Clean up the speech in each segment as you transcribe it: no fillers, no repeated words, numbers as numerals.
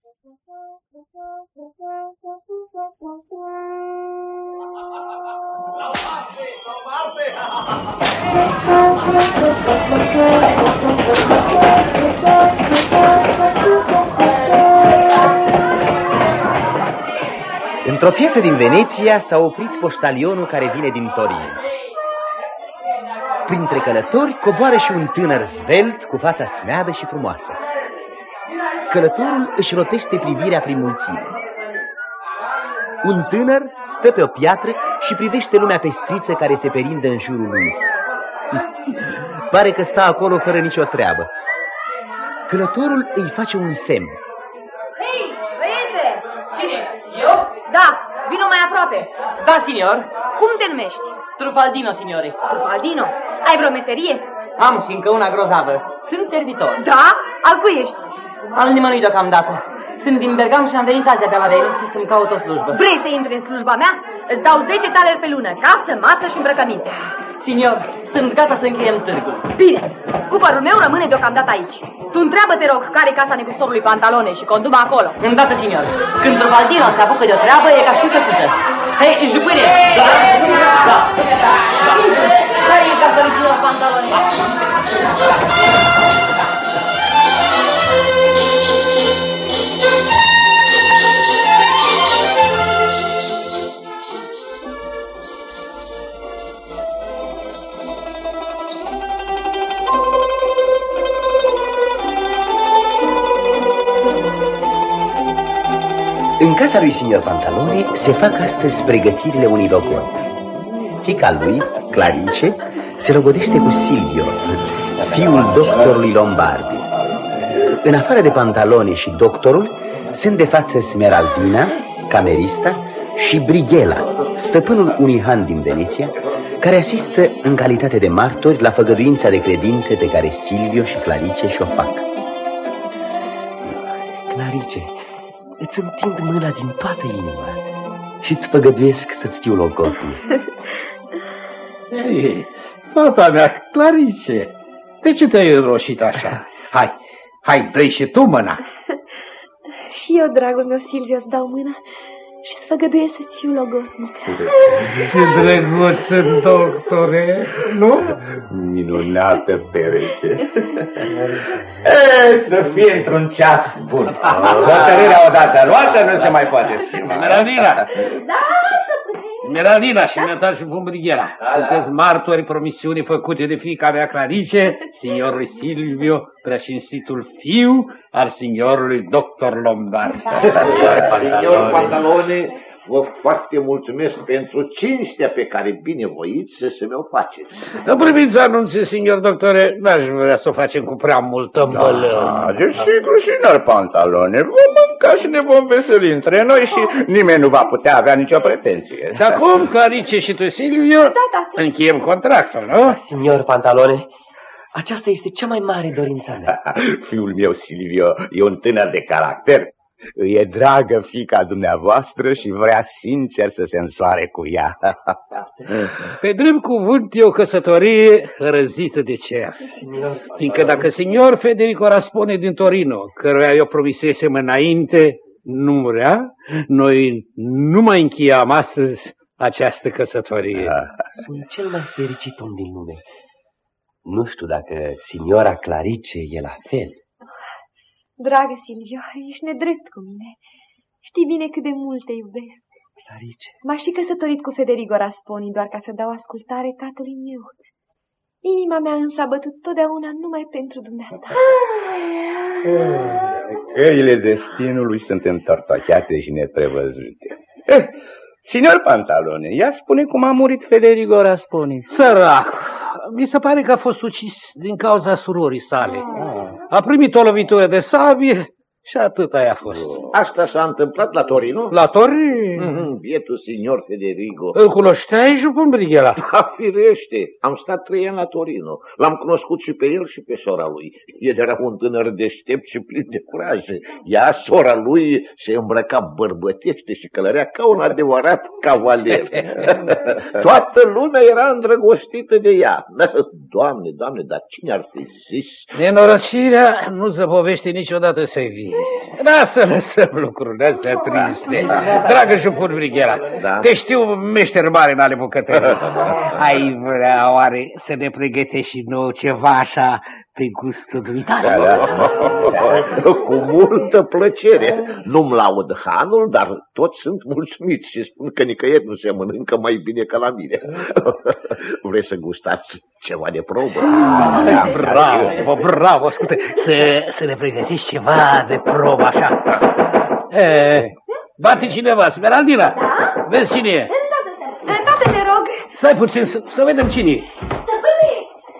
Într-o piață din Veneția s-a oprit poștalionul care vine din Torino. Printre călători coboară și un tânăr zvelt cu fața smeadă și frumoasă. Călătorul își rotește privirea prin mulțime. Un tânăr stă pe o piatră și privește lumea pestriță care se perindă în jurul lui. Pare că stă acolo fără nicio treabă. Călătorul îi face un semn. Hei, băiete! Cine? Eu? Da, vino mai aproape. Da, signor. Cum te numești? Trufaldino, signore. Trufaldino? Ai vreo meserie? Am și încă una grozavă. Sunt servitor. Da? Al cui ești? Al nimănui deocamdată. Sunt din Bergam și am venit azi pe la Veneția să-mi caut o slujbă. Vrei să intri în slujba mea? Îți dau 10 taleri pe lună, casă, masă și îmbrăcăminte. Signor, sunt gata să încheiem târgul. Bine, cufărul meu rămâne deocamdată aici. Tu întreabă, te rog, care e casa negustorului Pantalone și condu-mă acolo. Îndată, signor. Când Trufaldino se apucă de o treabă, e ca și făcută. Hei, jupâne! Da! Da! Care e casa lui signor Pantalone? În casa lui signor Pantalone se fac astăzi pregătirile unui logodni. Fiica lui, Clarice, se logodește cu Silvio, fiul doctorului Lombardi. În afară de Pantalone și doctorul, sunt de față Smeraldina, camerista, și Brighella, stăpânul unui han din Veneția, care asistă în calitate de martori la făgăduința de credințe pe care Silvio și Clarice și-o fac. Clarice, îți întind mâna din toată inima și-ți făgăduiesc să-ți fiu logodnic. Ei, fata mea, Clarice, de ce te-ai înroșit așa? Hai, dă-i și tu mâna. Și eu, dragul meu, Silvio, îți dau mâna și îți făgăduiesc să-ți fiu logodnic. Ce drăguț sunt, doctore, nu? Minunată pereche. Să fie într-un ceas bun. Hotărârea odată luată nu se mai poate schimba. Smeraldina! Smeraldina și Metal și Brighella, sunteți martori promisiunii făcute de fiica mea Clarice, signorului Silvio, preacinstitul fiu al signorului doctor Lombardi. Signor Pantalone, vă foarte mulțumesc pentru cinstea pe care binevoiți să mi-o faceți. În privința anunții, signor doctore, n-aș vrea să o facem cu prea multă îmbălări. Desigur, signor Pantalone, vom mânca și ne vom veseli între noi și nimeni nu va putea avea nicio pretenție. Și acum, Clarice și tu, Silvio, încheiem contractul, nu? Signor Pantalone, aceasta este cea mai mare dorința mea. Fiul meu, Silvio, e un tânăr de caracter. Îi e dragă fiica dumneavoastră și vrea sincer să se însoare cu ea. Pe drept cuvânt e o căsătorie răzită de cer. Fiindcă dacă signor Federico Raspone din Torino, căruia eu promisesem înainte, nu murea, noi nu mai încheiam astăzi această căsătorie. Sunt cel mai fericit om din lume. Nu știu dacă signora Clarice e la fel. Dragă Silvio, ești nedrept cu mine. Știi bine cât de mult te iubesc. Clarice. M-aș fi căsătorit cu Federico Rasponi doar ca să dau ascultare tatălui meu. Inima mea însă a bătut totdeauna numai pentru dumneata. Căile destinului sunt întortocheate și neprevăzute. Signor Pantalone, ia spune cum a murit Federico Rasponi. Sărac, mi se pare că a fost ucis din cauza surorii sale. A primit o lovitură de sabie și atât aia a fost. Asta s-a întâmplat la Torino? La Torino? Bietul signor Federico. Îl cunoșteai, Jupân Brighella? Da, firește. Am stat 3 ani la Torino. L-am cunoscut și pe el și pe sora lui. El era un tânăr deștept și plin de curaj. Ea, sora lui, se îmbrăca bărbătește și călărea ca un adevărat cavaler. Toată lumea era îndrăgostită de ea. Doamne, dar cine ar fi zis? Nenorocirea nu zăbovește niciodată să-i vie. Da, să lăsăm lucrurile astea triste. Dragă șupun Brighera, te știu meșter mare în ale bucătării. Ai vrea oare să ne pregătești și nouă ceva așa pe gustul dumitare? Cu multă plăcere. Nu-mi laud hanul, dar toți sunt mulțumiți și spun că nicăieri nu se mănâncă mai bine ca la mine. Vrei să gustați ceva de probă? Bravo, bravo, ascultă, să ne pregătești ceva de probă așa. Bate cineva, Smeraldina, vezi cine e? Tată, te rog. Stai puțin să vedem cine e. Stăpâne,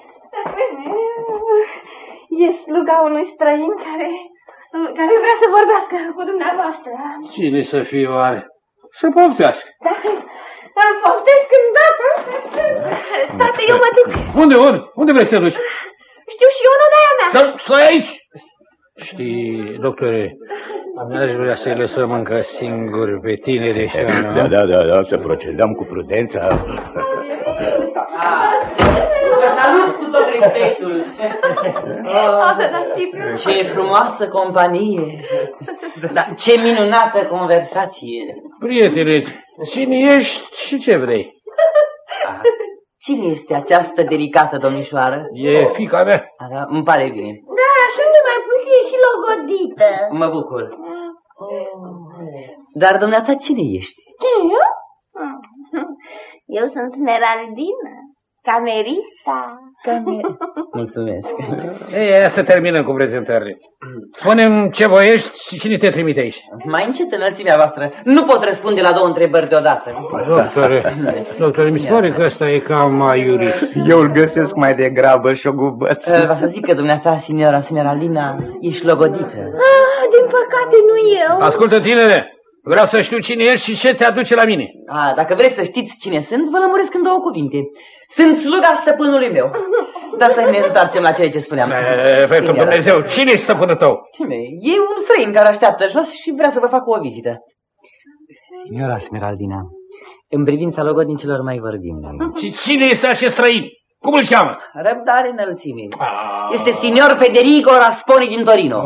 e sluga unui străin care vrea să vorbească cu dumneavoastră. Cine să fie oare? Să poftească. Da, poftesc îndată. Tată, eu mă duc. Unde vrei să te duci? Știu și eu, nu de-aia mea. Dar stai aici. Știi, doctore, n-aș vrea să-i lăsăm încă singuri pe tine de așa. Da, să procedăm cu prudență. Vă salut cu tot respectul. Ce frumoasă companie. Da, ce minunată conversație. Prietene, cine ești și ce vrei? Cine este această delicată domnișoară? E fiica mea. Da, îmi pare bine. Da, și unde mai pui că e și logodită. Mă bucur. Dar dumneata cine ești? Eu? Eu sunt Smeraldina, camerista. Mulțumesc. Ei, să terminăm cu prezentările. Spune-mi ce voiești și cine te trimite aici. Mai încet înălțimea voastră. Nu pot răspunde la două întrebări deodată. Doctore, mi se pare că ăsta e cam aiurit. Eu îl găsesc mai degrabă șogubăț. Va să zic că dumneata, signora Smeraldina, ești logodită. Din păcate nu eu. Ascultă, tinere, vreau să știu cine ești și ce te aduce la mine. Dacă vreți să știți cine sunt, vă lămuresc în două cuvinte. Sunt sluga stăpânului meu. Dar să ne întoarcem la ceea ce spuneam. Pentru Dumnezeu, cine e stăpânul tău? E un străin care așteaptă jos și vrea să vă facă o vizită. Signora Smeraldina, în privința logodnicilor mai vorbim. Și cine este acest străin? Cum îl cheamă? Răbdare înălțime. Este signor Federico Rasponi din Torino.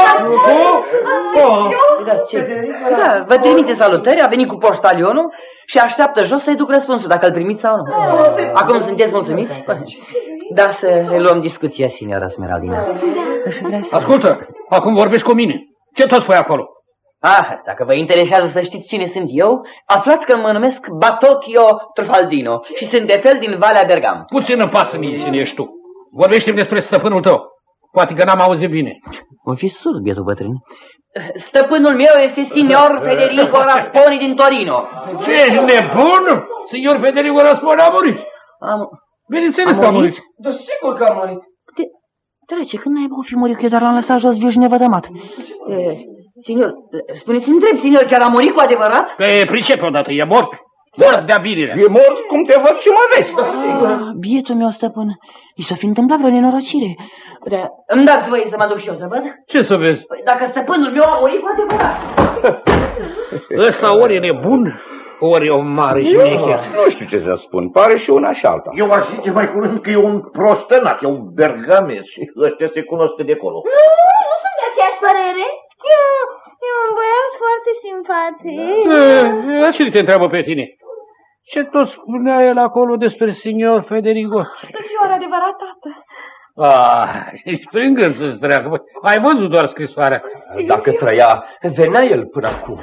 Da, vă trimite salutări, a venit cu poștalionul și așteaptă jos să-i duc răspunsul, dacă îl primiți sau nu. Acum sunteți mulțumiți? Da, să reluăm discuția, signora Smeraldina. Ascultă, acum vorbești cu mine. Ce tot spui acolo? Dacă vă interesează să știți cine sunt eu, aflați că mă numesc Batocchio Trufaldino și sunt de fel din Valea Bergam. Puțin îmi pasă mie cine ești tu. Vorbește-mi despre stăpânul tău. Poate că n-am auzit bine. O fi surd, bietul bătrân. Stăpânul meu este signor Federico Rasponi din Torino. Ce ești nebun? Signor Federico Rasponi a murit. Bineînțeles că a murit. Da, sigur că a murit. Trece, când n-ai fi murit, că eu doar l-am lăsat jos viu și nevădămat. Signor, spuneți-mi drept, signor, chiar a murit cu adevărat? Pricepe odată, e mort. Mort de-a binele. E mort cum te văd și mă vezi. Bietul meu stăpân, i s-a fi întâmplat vreo nenorocire. Îmi dați voie să mă duc și eu să văd? Ce să vezi? Dacă stăpânul meu a murit cu adevărat. Ăsta ori e nebun, ori e o mare șmecher. Nu știu ce să spun, pare și una și alta. Eu aș zice mai curând că e un prostănac, e un bergames și ăștia se cunosc de acolo. Nu sunt de aceeași părere. E un băiat foarte simpatic. La cine te întreabă pe tine? Ce tot spunea el acolo despre signor Federico? Să fie oare adevărat, tată? Ești prin gând să-ți treacă. Ai văzut doar scrisoarea. Dacă trăia, venea el până acum.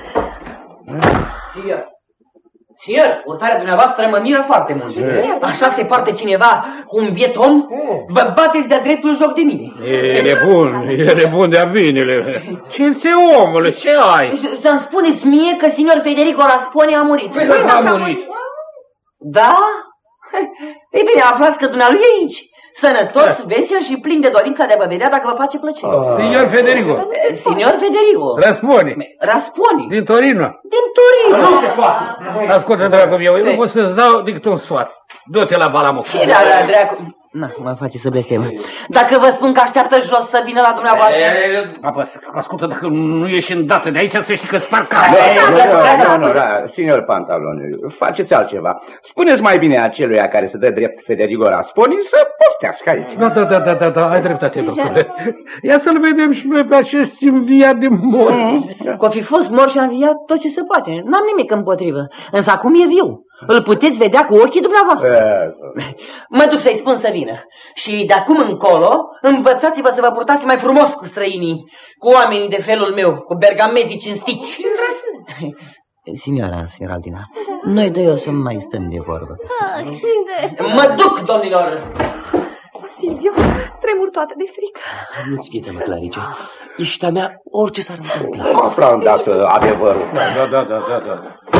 Signor, urtarea dumneavoastră mă miră foarte mult. Așa se poartă cineva cu un biet om? Vă bateți de-a dreptul joc de mine. E nebun de-a binele. Ce omule, ce ai? Să-mi spuneți mie că signor Federico Rasponi a murit. A murit. Da? Ei bine, aflați că dumnealui e aici. Sănătos, vesel și plin de dorința de a vă vedea dacă vă face plăcere. Signor Federico. Signor Federico. Rasponi. Din Torino. Din Torino. Nu se poate. Ascultă, dragul meu, eu pot să-ți dau decât un sfat. Du-te la Balamoc. Ce da, dracu? Na, mă face să blestemă. Dacă vă spun că așteaptă jos să vină la dumneavoastră... Ascultă, dacă nu ieși îndată de aici, să știi că spar cap. Nu, signor Pantalone, faceți altceva. Spuneți mai bine aceluia care se dă drept Federigo Rasponi să poftească aici. Da, ai dreptate, doctore. Ia să-l vedem și noi pe acest înviat de morți. Că-o fi fost mort și a înviat tot ce se poate. N-am nimic împotrivă. Însă acum e viu. Îl puteți vedea cu ochii dumneavoastră. Mă duc să-i spun să vină. Și de acum încolo, învățați-vă să vă purtați mai frumos cu străinii, cu oamenii de felul meu, cu bergamezii cinstiți. Signora Aldina, noi doi o să mai stăm de vorbă. Mă duc, domnilor! Silvio, tremur toată de frică. Nu-ți fie teamă, Clarice. Ești a mea orice s-ar întâmpla. Afla îndată adevărul. Da.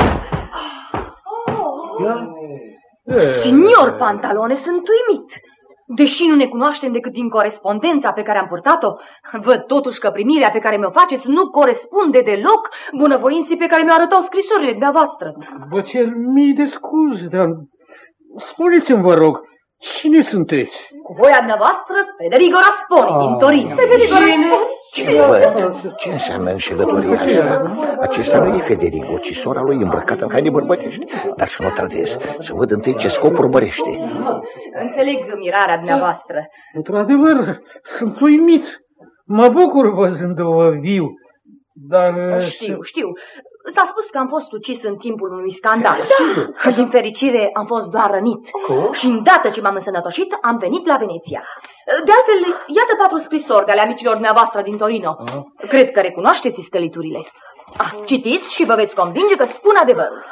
Signor Pantalone, sunt uimit. Deși nu ne cunoaștem decât din corespondența pe care am purtat-o, văd totuși că primirea pe care mi-o faceți nu corespunde deloc bunăvoinții pe care mi-o arătau scrisorile dumneavoastră. Vă cer mii de scuze, dar spuneți-mi, vă rog, cine sunteți? Cu voia dumneavoastră, Federigo Rasponi, din Torino. Ce înseamnă înșelătoria asta? Acesta nu e Federigo, ci sora lui îmbrăcată în haine bărbătești. Dar să nu tardez, să văd întâi ce scop urmărește. Înțeleg mirarea dumneavoastră. Într-adevăr, sunt uimit. Mă bucur văzându-vă viu, dar... Știu. S-a spus că am fost ucis în timpul unui scandal. Din fericire am fost doar rănit. Și îndată ce m-am însănătoșit, am venit la Veneția. De altfel, iată 4 scrisori de ale amicilor dumneavoastră din Torino. Cred că recunoașteți scăliturile. Citiți și vă veți convinge că spun adevărul.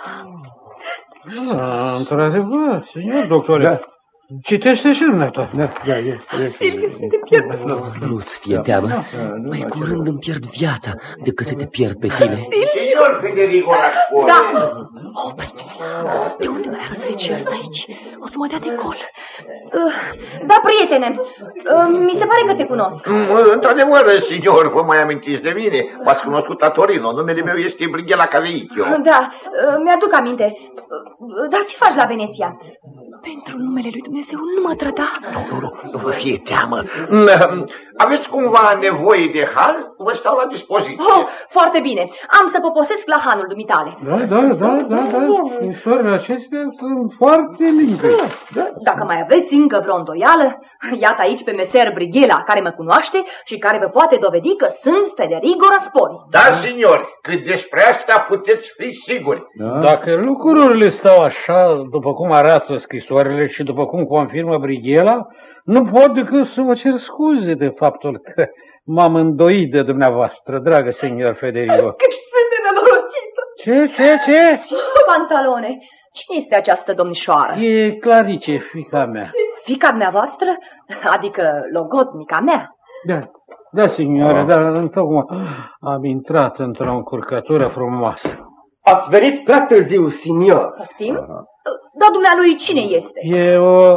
Într-adevăr, signor doctore. Da. Citește și dumneata. Silviu, suntem pierduți. Nu-ți fie teamă. Mai curând îmi pierd viața decât să te pierd pe tine. Signor Federigo Rasponi. Da. Opri-te. De unde mai a răsărit și ăsta aici? O să mă dea de gol. Da, prietene, mi se pare că te cunosc. Într-adevăr, signor, vă mai amintiți de mine? V-ați cunoscut la Torino. Numele meu este Brighella Caveicchio. Da, mi-aduc aminte. Dar ce faci la Veneția? Pentru numele lui Dumnezeu, nu mă trăda. Nu vă fie teamă. Aveți cumva nevoie de har? Vă stau la dispoziție. Foarte bine. Am să poposesc la hanul dumitale. Da. Scrisorile acestea sunt foarte limpezi. Dacă mai aveți încă vreo îndoială, iată aici pe meser Brighella, care mă cunoaște și care vă poate dovedi că sunt Federigo Rasponi. Da, signori, cât despre asta puteți fi siguri. Dacă lucrurile stau așa, după cum arată scrisoarele și după cum confirmă Brighella, nu pot decât să vă cer scuze de faptul că m-am îndoit de dumneavoastră, dragă senior Federigo. Cât sunt de nenorocită! Ce? Pantalone, cine este această domnișoară? E Clarice, fiica mea. Fiica dumneavoastră? Adică logodnica mea? Da, signore, dar întocmai am intrat într-o încurcătură frumoasă. Ați venit prea târziu, signor. Poftim? Dar dumnealui cine este? E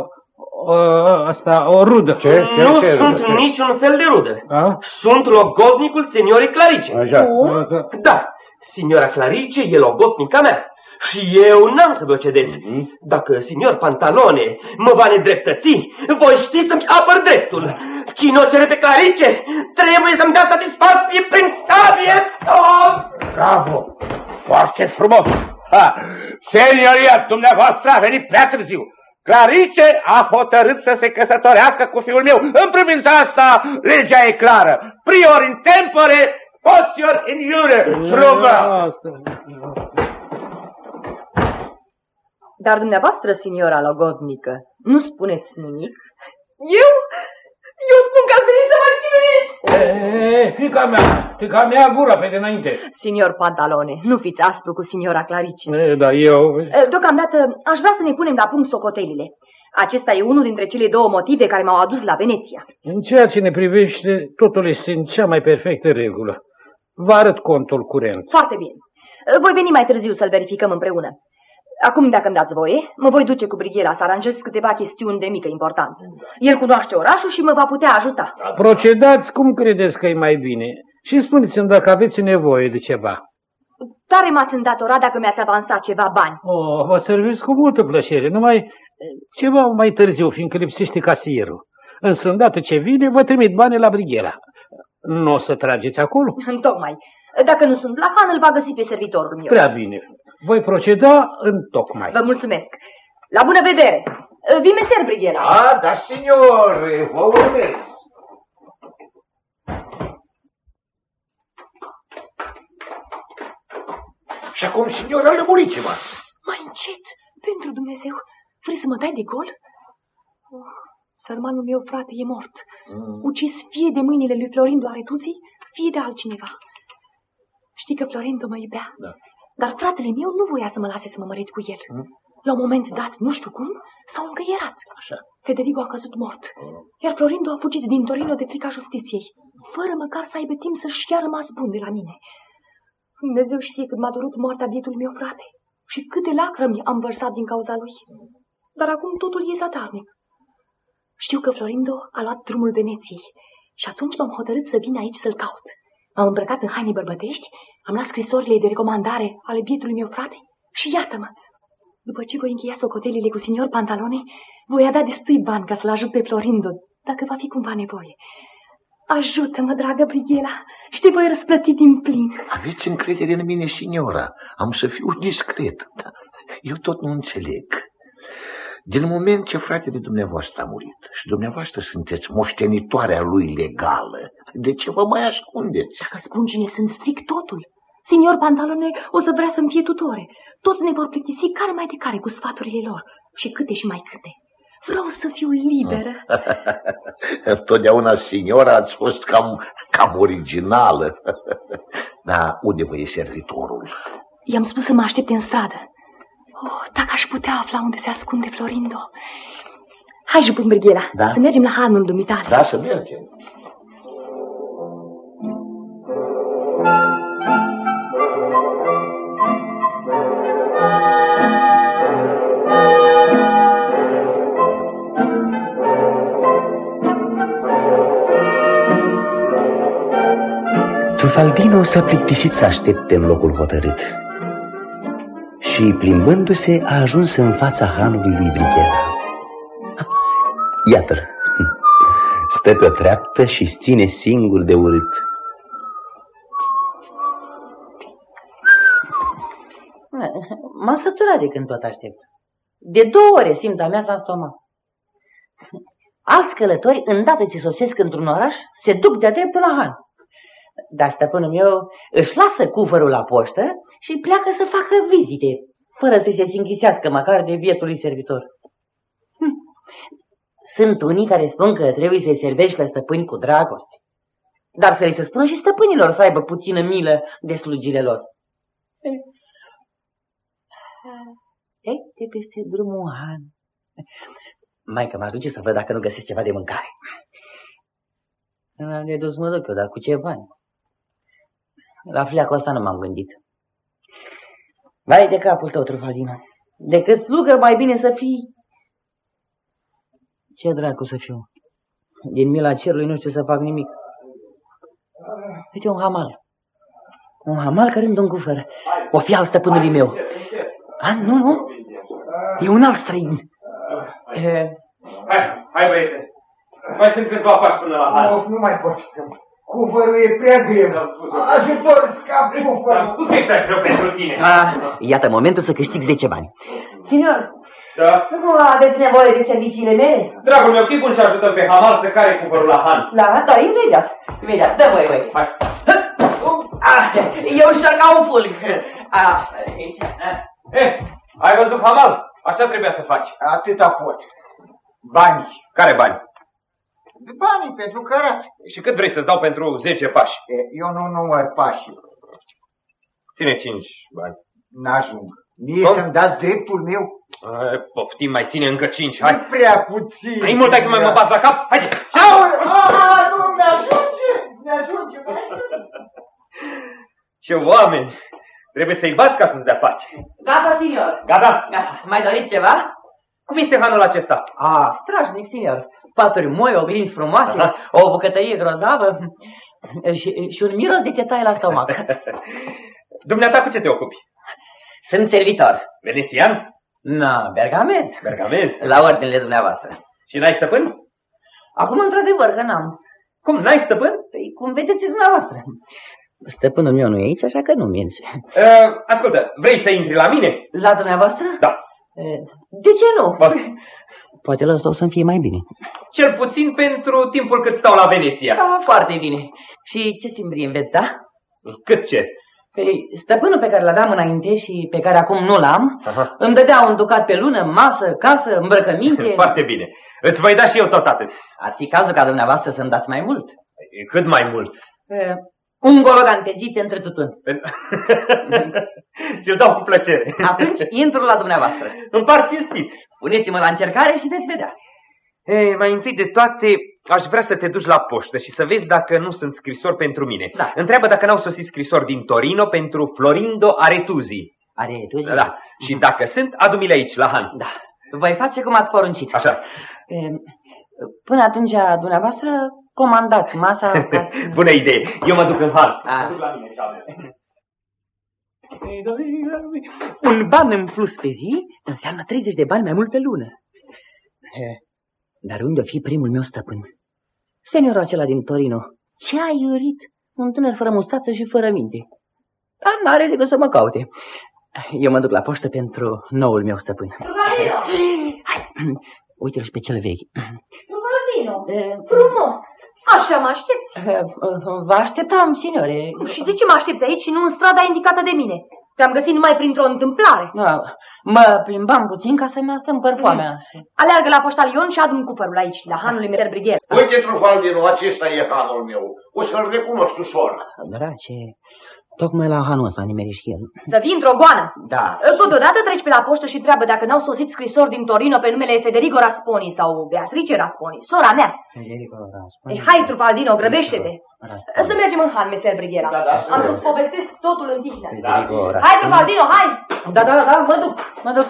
o rudă. Nu sunt niciun fel de rudă. Sunt logodnicul seniorii Clarice. Da, signora Clarice e logodnica mea. Și eu n-am să vă cedez. Dacă signor Pantalone mă va nedreptăți, voi ști să-mi apăr dreptul. Cine o cere pe Clarice trebuie să-mi dea satisfacție prin sabie. Bravo! Foarte frumos! Senioria dumneavoastră a venit prea târziu. Clarice a hotărât să se căsătorească cu fiul meu. În privința asta, legea e clară. Prior in tempore, potior in iure. Slugă! Dar dumneavoastră, signora logodnică, nu spuneți nimic? Eu spun că ați venit să mă chinuiți! Fiica mea, gura pe dinainte. Signor Pantalone, nu fiți aspru cu signora Clarice. Da, eu... Deocamdată aș vrea să ne punem la punct socotelile. Acesta e unul dintre cele 2 motive care m-au adus la Veneția. În ceea ce ne privește, totul este în cea mai perfectă regulă. Vă arăt contul curent. Foarte bine. Voi veni mai târziu să-l verificăm împreună. Acum, dacă îmi dați voie, mă voi duce cu Brighella să aranjez câteva chestiuni de mică importanță. El cunoaște orașul și mă va putea ajuta. Procedați cum credeți că e mai bine și spuneți-mi dacă aveți nevoie de ceva. Tare m-ați îndatorat dacă mi-ați avansat ceva bani. Vă servesc cu multă plăcere, numai Ceva mai târziu, fiindcă lipsește casierul. Însă, îndată ce vine, vă trimit banii la Brighela. Nu o să trageți acolo? Întocmai. Dacă nu sunt la Han, îl va găsi pe servitorul meu. Prea bine. Voi proceda întocmai. Vă mulțumesc. La bună vedere. Vii meser, Brighela. Da, signor, vă urmez. Și acum, signora, lămuriți-mă. Mai încet, pentru Dumnezeu. Vrei să mă dai de gol? Sărmanul meu frate e mort. Ucis fie de mâinile lui Florindo Aretuzi, fie de altcineva. Știi că Florindo mă iubea, dar fratele meu nu voia să mă lase să mă mărit cu el. La un moment dat, nu știu cum, s-au încăierat. Așa. Federico a căzut mort, iar Florindo a fugit din Torino de frica justiției, fără măcar să aibă timp să-și ia rămas bun de la mine. Dumnezeu știe cât m-a durut moartea bietului meu frate și câte lacrimi am vărsat din cauza lui. Dar acum totul e zadarnic. Știu că Florindo a luat drumul Veneției și atunci m-am hotărât să vin aici să-l caut. M-am îmbrăcat în haine bărbătești, am luat scrisorile de recomandare ale bietului meu frate și iată-mă. După ce voi încheia socotelile cu signor Pantalone, voi avea destui bani ca să-l ajut pe Florindo, dacă va fi cumva nevoie. Ajută-mă, dragă Brighela, și te voi răsplăti din plin. Aveți încredere în mine, signora. Am să fiu discret. Dar eu tot nu înțeleg. Din moment ce fratele dumneavoastră a murit și dumneavoastră sunteți moștenitoarea lui legală, de ce vă mai ascundeți? Dacă spun cine sunt, stric totul. Signor Pantalone o să vrea să-mi fie tutore. Toți ne vor plictisi care mai de care cu sfaturile lor. Și câte și mai câte. Vreau să fiu liberă. Totdeauna, signora, ați fost cam originală. Dar unde vă e servitorul? I-am spus să mă aștepte în stradă. Oh, dacă aș putea afla unde se ascunde Florindo. Hai, jupân Brighela, să mergem la hanul dumitale. Da, să mergem. Trufaldino s-a plictisit să aștepte în locul hotărât și, plimbându-se, a ajuns în fața hanului lui Brighela. Iată-l! Stă pe o treaptă și-ți ține singur de urât. M-am săturat de când tot aștept. De 2 ore simt ameața în stomac. Alți călători, îndată ce sosesc într-un oraș, se duc de-a dreptul la han. Dar stăpânul meu își lasă cufărul la poștă și pleacă să facă vizite, fără să se închisească măcar de bietul lui servitor. Sunt unii care spun că trebuie să-i servești pe stăpâni cu dragoste, dar să-i se spună și stăpânilor să aibă puțină milă de slugile lor. Ei, de peste drumul han. Maică, m-aș duce să văd dacă nu găsesc ceva de mâncare. Ne dus mă duc eu, dar cu ce bani? La fleacul ăsta nu m-am gândit. Vai de capul tău, Trufaldino. Decât slugă, mai bine să fii... Ce dracu să fiu? Din mila cerului nu știu să fac nimic. Uite, un hamal. Un hamal care îmi dă un cufăr. O fi al stăpânului meu. Nu. E un alt străin. Hai, băiete. Mai sunt câțiva pași până la han. Nu mai pot. Cufărul e prea greu. Ajutor, scap cufărul. Am spus că e prea greu pentru tine. Iată momentul să câștig 10 bani. Signor, da? Nu aveți nevoie de serviciile mele? Dragul meu, fii bun și ajutăm pe hamal să care cufărul la han. Da, imediat. Dă voi. Hai. Eu știu ca un fulg. Ai văzut, hamal? Așa trebuia să faci. Atâta pot. Banii. Care bani? Banii pentru cărat. Și cât vrei să-ți dau pentru 10 pași? Eu nu număr pașii. Ține 5 bani. N-ajung. Mie să-mi dați dreptul meu? Poftim, mai ține încă 5, hai. E prea puțin. Ai mult, hai să mai mă bați la cap? Haide! Nu, mi-ajunge. Ce oameni! Trebuie să-i bați ca să-ți dea pace. Gata, signor. Gata. Mai doriți ceva? Cum este hanul acesta? Strașnic, signor. Paturi moi, oglinzi frumoase, o bucătărie grozavă și un miros de tetaie la stomac. Dumneata, cu ce te ocupi? Sunt servitor. Venețian? Na, bergamez. Bergamez? La ordinele dumneavoastră. Și n-ai stăpân? Acum, într-adevăr, că n-am. Cum, n-ai stăpân? Păi, cum vedeți dumneavoastră. Stăpânul meu nu e aici, așa că nu merge. Ascultă, vrei să intri la mine? La dumneavoastră? Da. De ce nu? Poate la asta o să-mi fie mai bine. Cel puțin pentru timpul cât stau la Veneția. Da, foarte bine. Și ce simbrie înveți, da? Cât ce? Păi, stăpânul pe care l-aveam înainte și pe care acum nu l-am, îmi dădea un ducat pe lună, masă, casă, îmbrăcăminte. Foarte bine. Îți voi da și eu tot atât. Ar fi cazul ca dumneavoastră să-mi dați mai mult. Cât mai mult? Un gologan pe zi pentru tutun. Ți-l dau cu plăcere. Atunci intru la dumneavoastră. Îmi par cinstit. Puneți-mă la încercare și veți vedea. Mai întâi de toate, aș vrea să te duci la poștă și să vezi dacă nu sunt scrisori pentru mine. Da. Întreabă dacă n-au sosit scrisori din Torino pentru Florindo Aretuzzi. Aretuzzi? Da. Și dacă sunt, adu-mi-le aici, la Han. Da. Voi face cum ați poruncit. Așa. Până atunci, dumneavoastră, comandați masa. Bună idee. Eu mă duc în Han. Un ban în plus pe zi înseamnă 30 de bani mai mult pe lună. Dar unde o fi primul meu stăpân? Seniorul acela din Torino. Ce a iurit? Un tânăr fără mustață și fără minte. N-are decât să mă caute. Eu mă duc la poștă pentru noul meu stăpân. Uite-l și pe cel vechi. Frumos! Așa mă aștepți? Vă așteptam, signore. Și de ce mă aștepți aici și nu în strada indicată de mine? Te-am găsit numai printr-o întâmplare. Mă plimbam puțin ca să-mi astâmpăr foamea. Aleargă la poștalion și adu-mi cufărul aici, la hanul lui Meter Brigel. Uite, Trufaldino, acesta e hanul meu. O să-l recunoști ușor. Drace, tocmai la hanul ăsta nimeri și el. Să vii într-o goană. Da. Totodată treci pe la poștă și întreabă dacă n-au sosit scrisori din Torino pe numele Federico Rasponi sau Beatrice Rasponi, sora mea. Federico Rasponi. Hai, Trufaldino, grăbește-te. Să mergem în han, meser Brighera. Am să-ți povestesc totul în tihnă. Hai, Trufaldino, hai! Da, mă duc.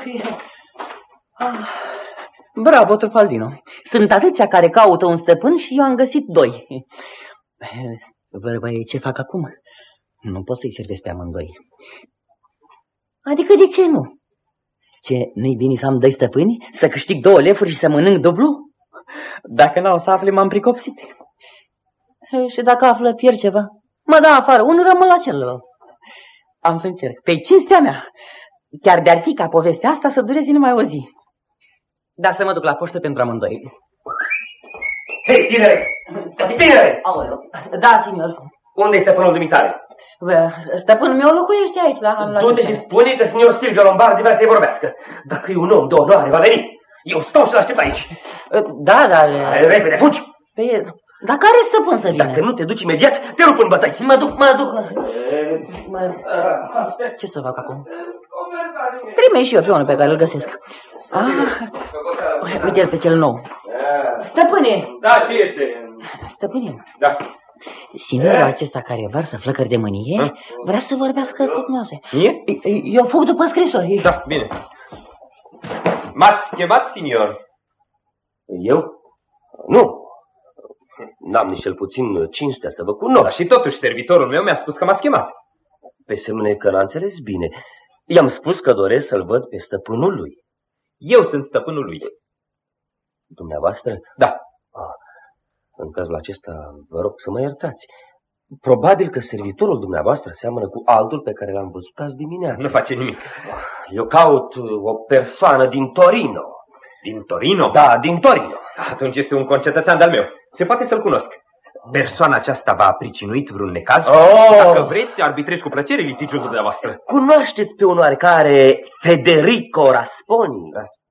Bravo, Trufaldino. Sunt atâția care caută un stăpân și eu am găsit 2. Vorba e ce fac acum. Nu pot să-i servesc pe amândoi. Adică de ce nu? Ce, nu-i bine să am 2 stăpâni? Să câștig 2 lefuri și să mănânc dublu? Dacă n-au să afle, m-am pricopsit. Și dacă află, pierd ceva. Mă dă afară, unul rămân la celălalt. Am să încerc. Pe cinstea mea. Chiar de-ar fi ca povestea asta să dureze numai o zi. Dar să mă duc la poștă pentru amândoi. Hei, tinere! Da, signor. Unde este stăpânul dumitare? Stăpânul meu locuiește aici, la Du-te și spune că signor Silvio Lombardi vrea să-i vorbească. Dacă e un om de onoare, va veni. Eu stau și l-aștept aici. Da, dar... Repede, fugi! Dar care stăpân să vină? Dacă nu te duci imediat, te rup în bătăi. Mă duc. Ce să fac acum? Trimei și eu pe unul pe care îl găsesc. Uite-l pe cel nou. Stăpâne! Da, ce este? Stăpâne. Da. Signorul acesta care varsă flăcări de mânie vrea să vorbească cu dumneavoastră. Mie? Eu fug după scrisori. Da, bine. M-ați chemat, signor? Eu? Nu. N-am nici cel puțin cinstea să vă cunosc. Și totuși servitorul meu mi-a spus că m-ați chemat. Pe semne că n-a înțeles bine. I-am spus că doresc să-l văd pe stăpânul lui. Eu sunt stăpânul lui. Dumneavoastră? Da. În cazul acesta vă rog să mă iertați. Probabil că servitorul dumneavoastră seamănă cu altul pe care l-am văzut azi dimineață. Nu face nimic. Eu caut o persoană din Torino. Din Torino? Da, din Torino. Atunci este un concetățean de-al meu. Se poate să-l cunosc. Persoana aceasta v-a pricinuit vreun necaz? Dacă vreți, arbitrez cu plăcere litigiul dumneavoastră. Cunoașteți pe un oarecare Federico Rasponi?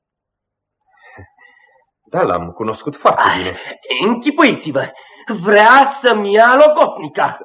Da, l-am cunoscut foarte bine. Închipuiți-vă, vrea să-mi ia logotnica.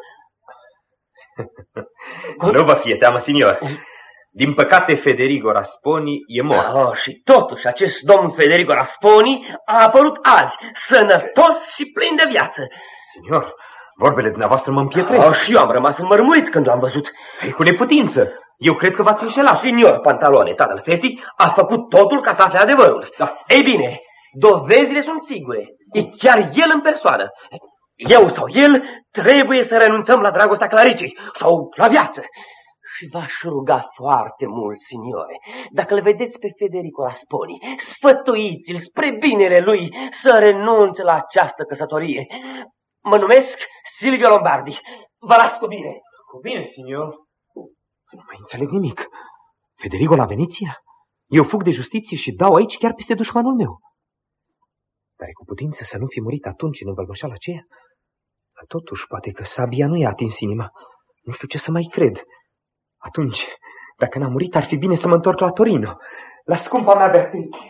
Nu vă fie teamă, signor. Din păcate, Federico Rasponi e mort. Și totuși, acest domn Federico Rasponi a apărut azi, sănătos și plin de viață. Signor, vorbele dumneavoastră mă împietresc. Și eu am rămas înmărmuit când l-am văzut. E cu neputință. Eu cred că v-ați înșelat. Signor Pantalone, tatăl fetii, a făcut totul ca să afle adevărul. Da. Ei bine, dovezile sunt sigure. E chiar el în persoană. Eu sau el trebuie să renunțăm la dragostea Claricei sau la viață. Și v-aș ruga foarte mult, signore, dacă îl vedeți pe Federico Rasponi, sfătuiți-l spre binele lui să renunțe la această căsătorie. Mă numesc Silvio Lombardi. Vă las cu bine. Cu bine, signor. Nu mai înțeleg nimic. Federico la Veneția? Eu fug de justiție și dau aici chiar peste dușmanul meu. Dar e cu putință să nu fi murit atunci în învălmășala aceea? Dar totuși, poate că sabia nu i-a atins inima. Nu știu ce să mai cred. Atunci, dacă n-a murit, ar fi bine să mă întorc la Torino, la scumpa mea Beatrice.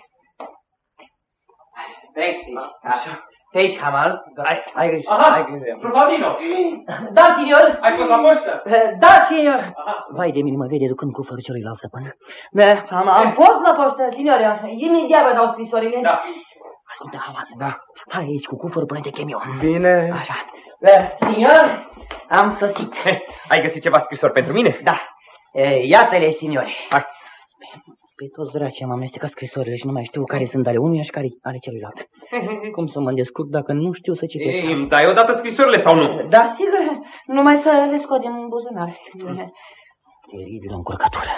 Pe aici, așa. Pe aici, Hamal. Ai grijă. Aha, Trufaldino. Da, signor. Ai fost la poștă? Da, signor. Vai de mine, mă vede ducând cufărul celuilalt stăpân. Am fost la poștă, signor. Imediat vă dau scrisorile. Da. Ascultă, Hamal. Da. Stai aici cu cufărul până te chem eu. Bine. Așa. Signor, am sosit. Ai găsit ceva scrisori pentru mine? Da. Iată-le, signore. Hai. Pe toți dracii am amestecat scrisorile și nu mai știu care sunt ale unuia și care ale celuilalt. Cum să mă descurc dacă nu știu să citesc? Ei, îmi dai odată scrisorile sau nu? Da, sigur. Numai să le scoatem în buzunar. Teribilă încurcătură.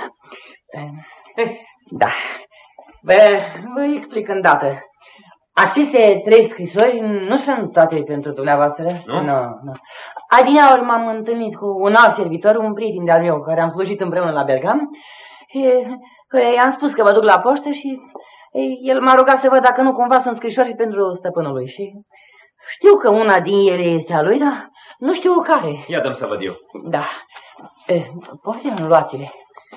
Da. Vă explic îndată. Aceste 3 scrisori nu sunt toate pentru dumneavoastră. Nu? Nu. Adineauri m-am întâlnit cu un alt servitor, un prieten de-al meu, care am slujit împreună la Bergam, care i-am spus că mă duc la poștă și el m-a rugat să văd dacă nu cumva sunt scrisori pentru stăpânul lui. Și știu că una din ele este a lui, dar nu știu care. Ia dăm să văd eu. Da. Poftim, luați-le.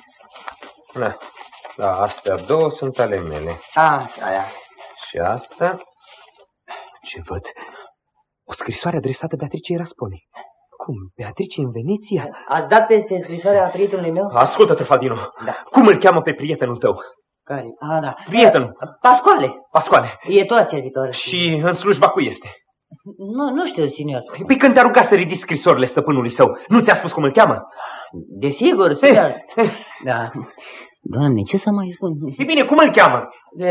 Da, astea 2 sunt ale mele. Aia. Și asta... Ce văd? O scrisoare adresată Beatricei Rasponi. Cum? Beatrice în Veneția? Ați dat peste scrisoarea prietenului meu? Ascultă, Trufaldino. Da. Cum îl cheamă pe prietenul tău? Care? Da. Prietenul. Pascoale. E tot servitor. Și în slujba cui este? Nu știu, signor. Păi când te-a rugat să ridici scrisorile stăpânului său, nu ți-a spus cum îl cheamă? Desigur, signor. Da. Doamne, ce să mai spun? E bine, cum îl cheamă?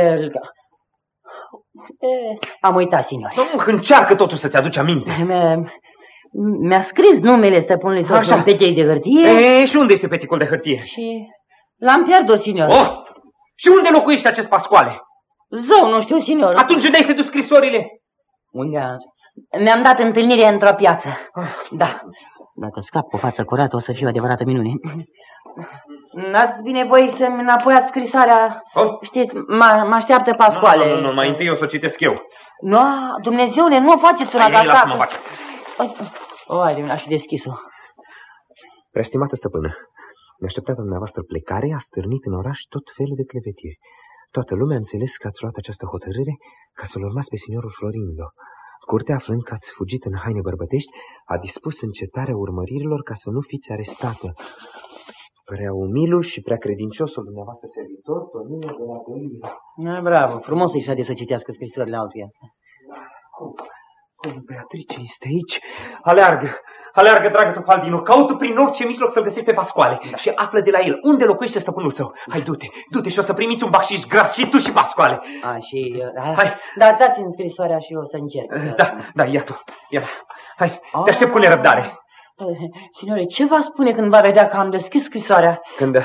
Am uitat, signor. Încearcă totuși să-ți aduci aminte. Mi-a scris numele stăpânului său pe un pechei de hârtie. Și unde este peticul de hârtie? Și l-am pierdut, signor. Și unde locuiește acest Pascoale? Zău, nu știu, signor. Atunci unde ai să duci scrisorile? Unde? Ne-am dat întâlnire într-o piață. Da. Dacă scap cu față curată, o să fie o adevărată minune. N-ați binevoie să-mi înapoiați scrisoarea. Știți, mă așteaptă Pascoale. Nu, mai întâi o să o citesc eu. Nu, Dumnezeule, nu faceți una de asta. Lasă-mă face. Aș deschis-o. Preestimată stăpână, neașteptata dumneavoastră plecare a stârnit în oraș tot felul de clevetiri. Toată lumea a înțeles că ați luat această hotărâre ca să-l urmați pe signorul Florindo. Curtea, aflând că ați fugit în haine bărbătești, a dispus încetarea urmăririlor ca să nu fiți arestată. Prea umilul și prea credinciosul dumneavoastră servitor, Tonino de la Golia. Bravo, frumos îi șade să citească scrisorile altuia. Cum, Beatrice este aici? Aleargă, dragă Trufaldino, caută prin orice mijloc să-l găsești pe Pascoale și află de la el unde locuiește stăpânul său. Hai, du-te și o să primiți un bacșiș gras și tu și Pascoale. Hai. Da, dați-mi scrisoarea și eu să încerc. Da, ia tu. Hai, te aștept cu nerăbdare. Signore, ce va spune când va vedea că am deschis scrisoarea?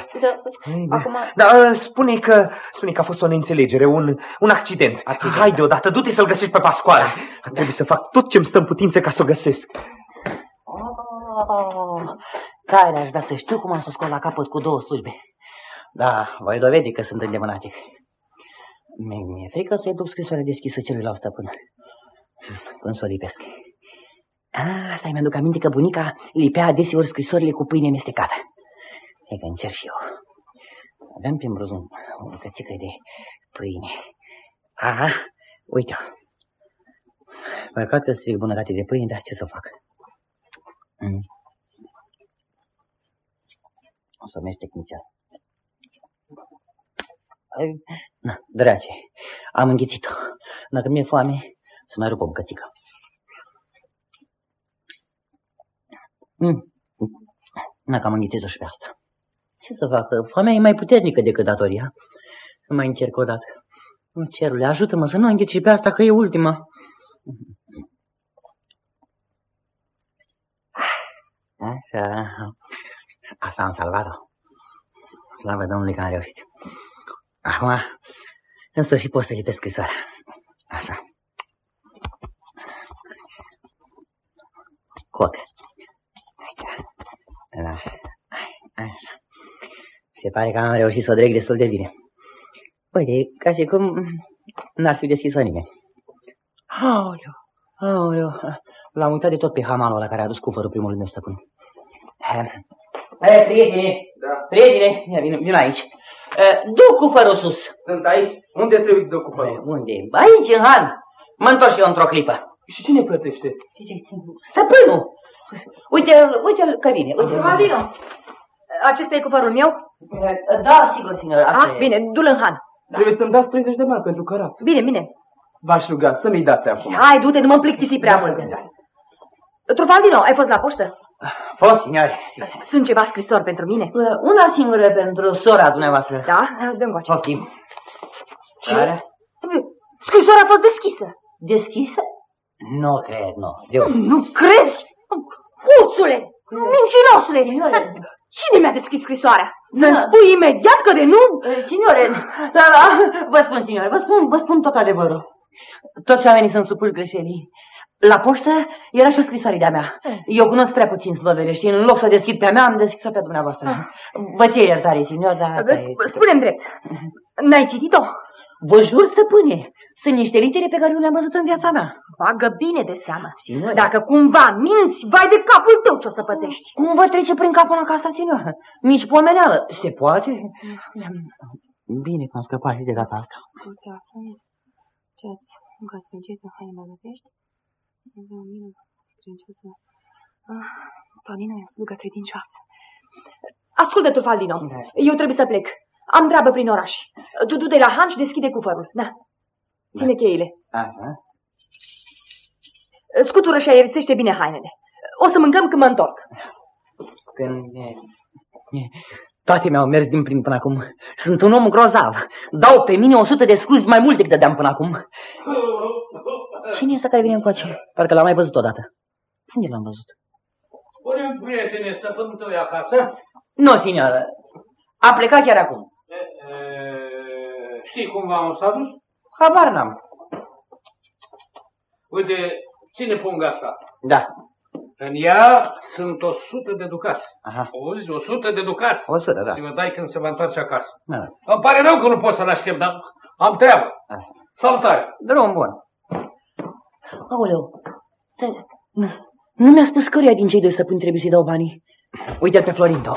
Spune că a fost o neînțelegere, un accident. Hai deodată, du-te să-l găsești pe Pascoale. Trebuie să fac tot ce-mi stă în putință ca să o găsesc. Tare aș vrea să știu cum am să scot la capăt cu 2 slujbe. Da, voi dovedi că sunt îndemânatic. Mi-e frică să-i duc scrisoarea deschisă celuilalt stăpân. Când să o lipesc. Asta mi-aduc aminte că bunica lipea adeseori scrisorile cu pâine mestecată. Hai că încerc și eu. Aveam prin bruzun o bucățică de pâine. Uite-o. Păcat că stric bunătate de pâine, dar ce să fac? O să mestec nițel. Dragi, am înghițit-o. Dacă mi-e foame, să mai rup o bucățică. Că am înghițit-o și pe asta. Ce să fac? Foamea e mai puternică decât datoria. Mai încerc o dată. Cerule, ajută-mă să nu înghiț și pe asta, că e ultima. Așa. Asta am salvat-o. Slavă Domnului că am reușit. Acum, în sfârșit pot să citesc scrisoarea. Așa. Coc. Aici. Da. Așa. Se pare că am reușit să o dreg destul de bine. Uite, ca și cum n-ar fi deschis-o nimeni. Aoleu. L-am uitat de tot pe hamalul ăla care a adus cufărul primului meu stăpân. Prietene, vino aici. Du cufărul sus. Sunt aici. Unde trebuie să duc cufărul? Unde? Aici, în han. Mă întorc și eu într-o clipă. Și cine plătește? Stăpânul. Uite-l că vine. Valdino, acesta e cufărul meu? Da, sigur, signor. Bine, du-l în han. Trebuie să-mi dați 30 de bani pentru cărat. Bine. V-aș ruga să mi-i dați acum. Hai, du-te, nu mă plictisi prea mult. Trufaldino, ai fost la poștă? Fost, signore. Sunt ceva scrisori pentru mine? Una singură pentru sora dumneavoastră. Da? Dă-mi coace. Poftim. Ce? Scrisoarea a fost deschisă. Deschisă? Nu cred, nu. Nu crezi? Huțule! Mincinosule! Cine mi-a deschis scrisoarea? Să-mi spui imediat că de nu? Signore, vă spun, signore, vă spun tot adevărul. Toți oamenii sunt supuși greșelii. La poștă era și o scrisoare de-a mea. Eu cunosc prea puțin slovele și în loc să o deschid pe-a mea, am deschis-o pe dumneavoastră. Vă cer iertare, signor, dar... Spune-mi drept, n-ai citit-o? Vă jur, stăpâne, sunt niște litere pe care nu le-am văzut în viața mea. Bagă bine de seamă. Signore. Dacă cumva minți, vai de capul tău ce o să pățești. Cum vă trece prin cap până acasă, signor? Nici pomeneală. Se poate? Bine că am scăpat și de data asta. Tonino e o slugă credincioasă. Ascultă, Trufaldino, eu trebuie să plec. Am treabă prin oraș. Tu du-te la han și deschide cufărul. Da. Ține cheile. Scutură și aerisește bine hainele. O să mâncăm când mă întorc. Toate mi-au mers din plin până acum. Sunt un om grozav. Dau pe mine 100 de scuzi mai mult decât dădeam până acum. Cine e ăsta care vine încoace? Parcă l-am mai văzut odată. Unde l-am văzut? Spune-mi, prietene, stăpânul tău e acasă? Nu, signoră. A plecat chiar acum. Știi cumva unde s-a dus? Habar n-am. Uite, ține punga asta. Da. În ea sunt 100 de ducați. Aha. Auzi, 100 de ducați. 100, da. Și vă dai când se va întoarce acasă. Da. Îmi pare rău că nu pot să-l aștept, dar am treabă. Salutare. Drum bun. Aoleu. Nu mi-a spus căruia din cei doi stăpâni trebuie să-i dau banii. Uite-l pe Florindo.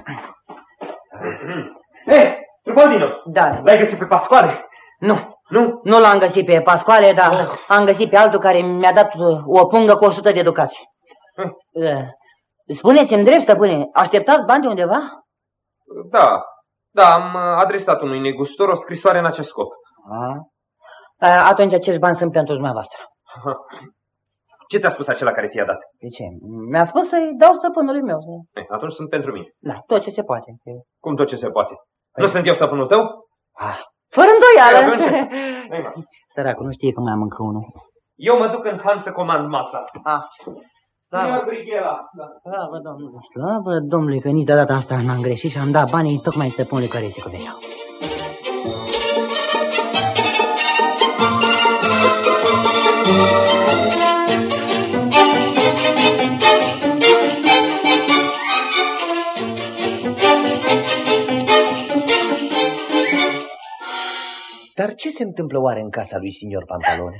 Trufaldino! Da. L-ai găsit pe Pascoale? Nu l-am găsit pe Pascoale, dar am găsit pe altul care mi-a dat o pungă cu 100 de ducați. Spuneți-mi drept, stăpâne, așteptați bani de undeva? Da, am adresat unui negustor o scrisoare în acest scop. Atunci acești bani sunt pentru dumneavoastră. Ce ți-a spus acela care ți-a dat? De ce? Mi-a spus să-i dau stăpânului meu. Atunci sunt pentru mine. Da, tot ce se poate. Cum tot ce se poate? Nu sunt eu stăpânul tău? Fără îndoială. Săracul nu știe că mai am încă unul. Eu mă duc în han să comand masa. Slavă Domnului. Slavă Domnului că nici de data asta n-am greșit și am dat banii tocmai stăpânului care se cuveneau. Dar ce se întâmplă oare în casa lui signor Pantalone?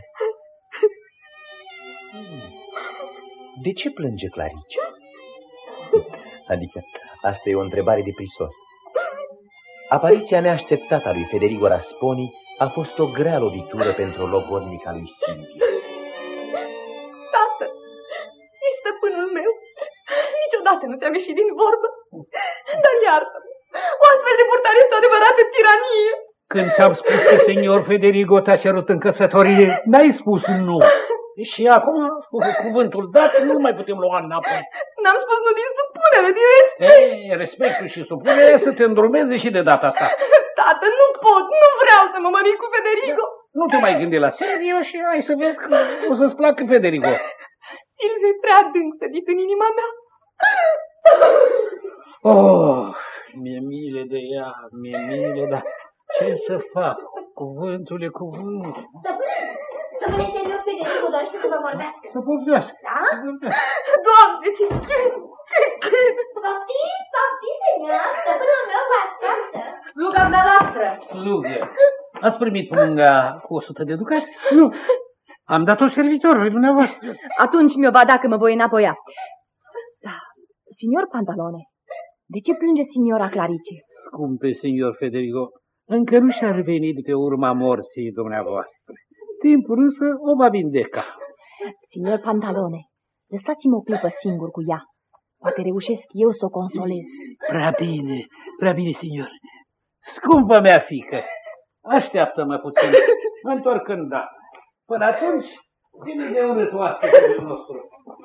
De ce plânge Clarice? Adică, asta e o întrebare de prisos. Apariția neașteptată a lui Federigo Rasponi a fost o grea lovitură pentru logodnica lui Silvio. Tată, e stăpânul meu. Niciodată nu ți-am ieșit din vorbă. Dar iartă-mă, o astfel de purtare este o adevărată tiranie. Când ți-am spus că senior Federigo te-a cerut în căsătorie, n-ai spus nu. Și acum, cu cuvântul dat, nu mai putem lua înapoi. N-am spus nu din supunere, din respect. Respectul și supunerea să te îndrumeze și de data asta. Tată, nu pot, nu vreau să mă mărit cu Federigo. Nu te mai gândi la Silvio și hai să vezi că o să-ți placă Federigo. Silvio e prea adânc sădit în inima mea. Oh, mi-e milă de ea, mi-e milă, dar ce să fac? Cuvântul e cuvânt. Stăpâne, senior Federico dorește să vă vorbească. Să povestească. Da? Doamne, ce chin! Ce chin! Poftiți, senior, stăpânul meu vă așteaptă. Sluga dumneavoastră. Slugă. Ați primit punga cu 100 de ducați? Nu. Am dat-o servitorului dumneavoastră. Atunci mi-o va da că mă voi înapoia. Da, signor Pantalone, de ce plânge signora Clarice? Scumpe signor Federico, încă nu și-a revenit pe urma morții dumneavoastră. Timpul însă o va vindeca. Signor Pantalone, lăsați-mă o clipă singur cu ea. Poate reușesc eu să o consolez. Prea bine, signor. Scumpă mea fică, așteaptă-mă puțin, mă întorc îndată. Până atunci, ține de urât oaspetul nostru.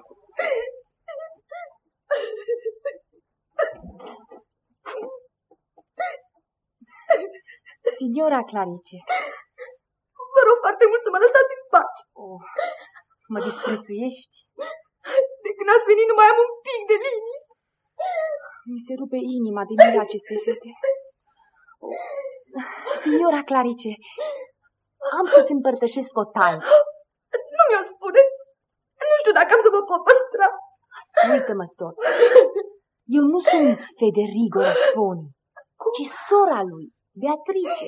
Signora Clarice. Vă rog foarte mult să mă lăsați în pace. Oh, mă disprețuiești? De când ați venit nu mai am un pic de liniște. Mi se rupe inima de mine aceste fete. Oh. Signora Clarice, am să-ți împărtășesc o taină. Nu mi-o spuneți. Nu știu dacă am să vă pot păstra. Ascultă-mă tot. Eu nu sunt Federico Rasponi, ci sora lui, Beatrice.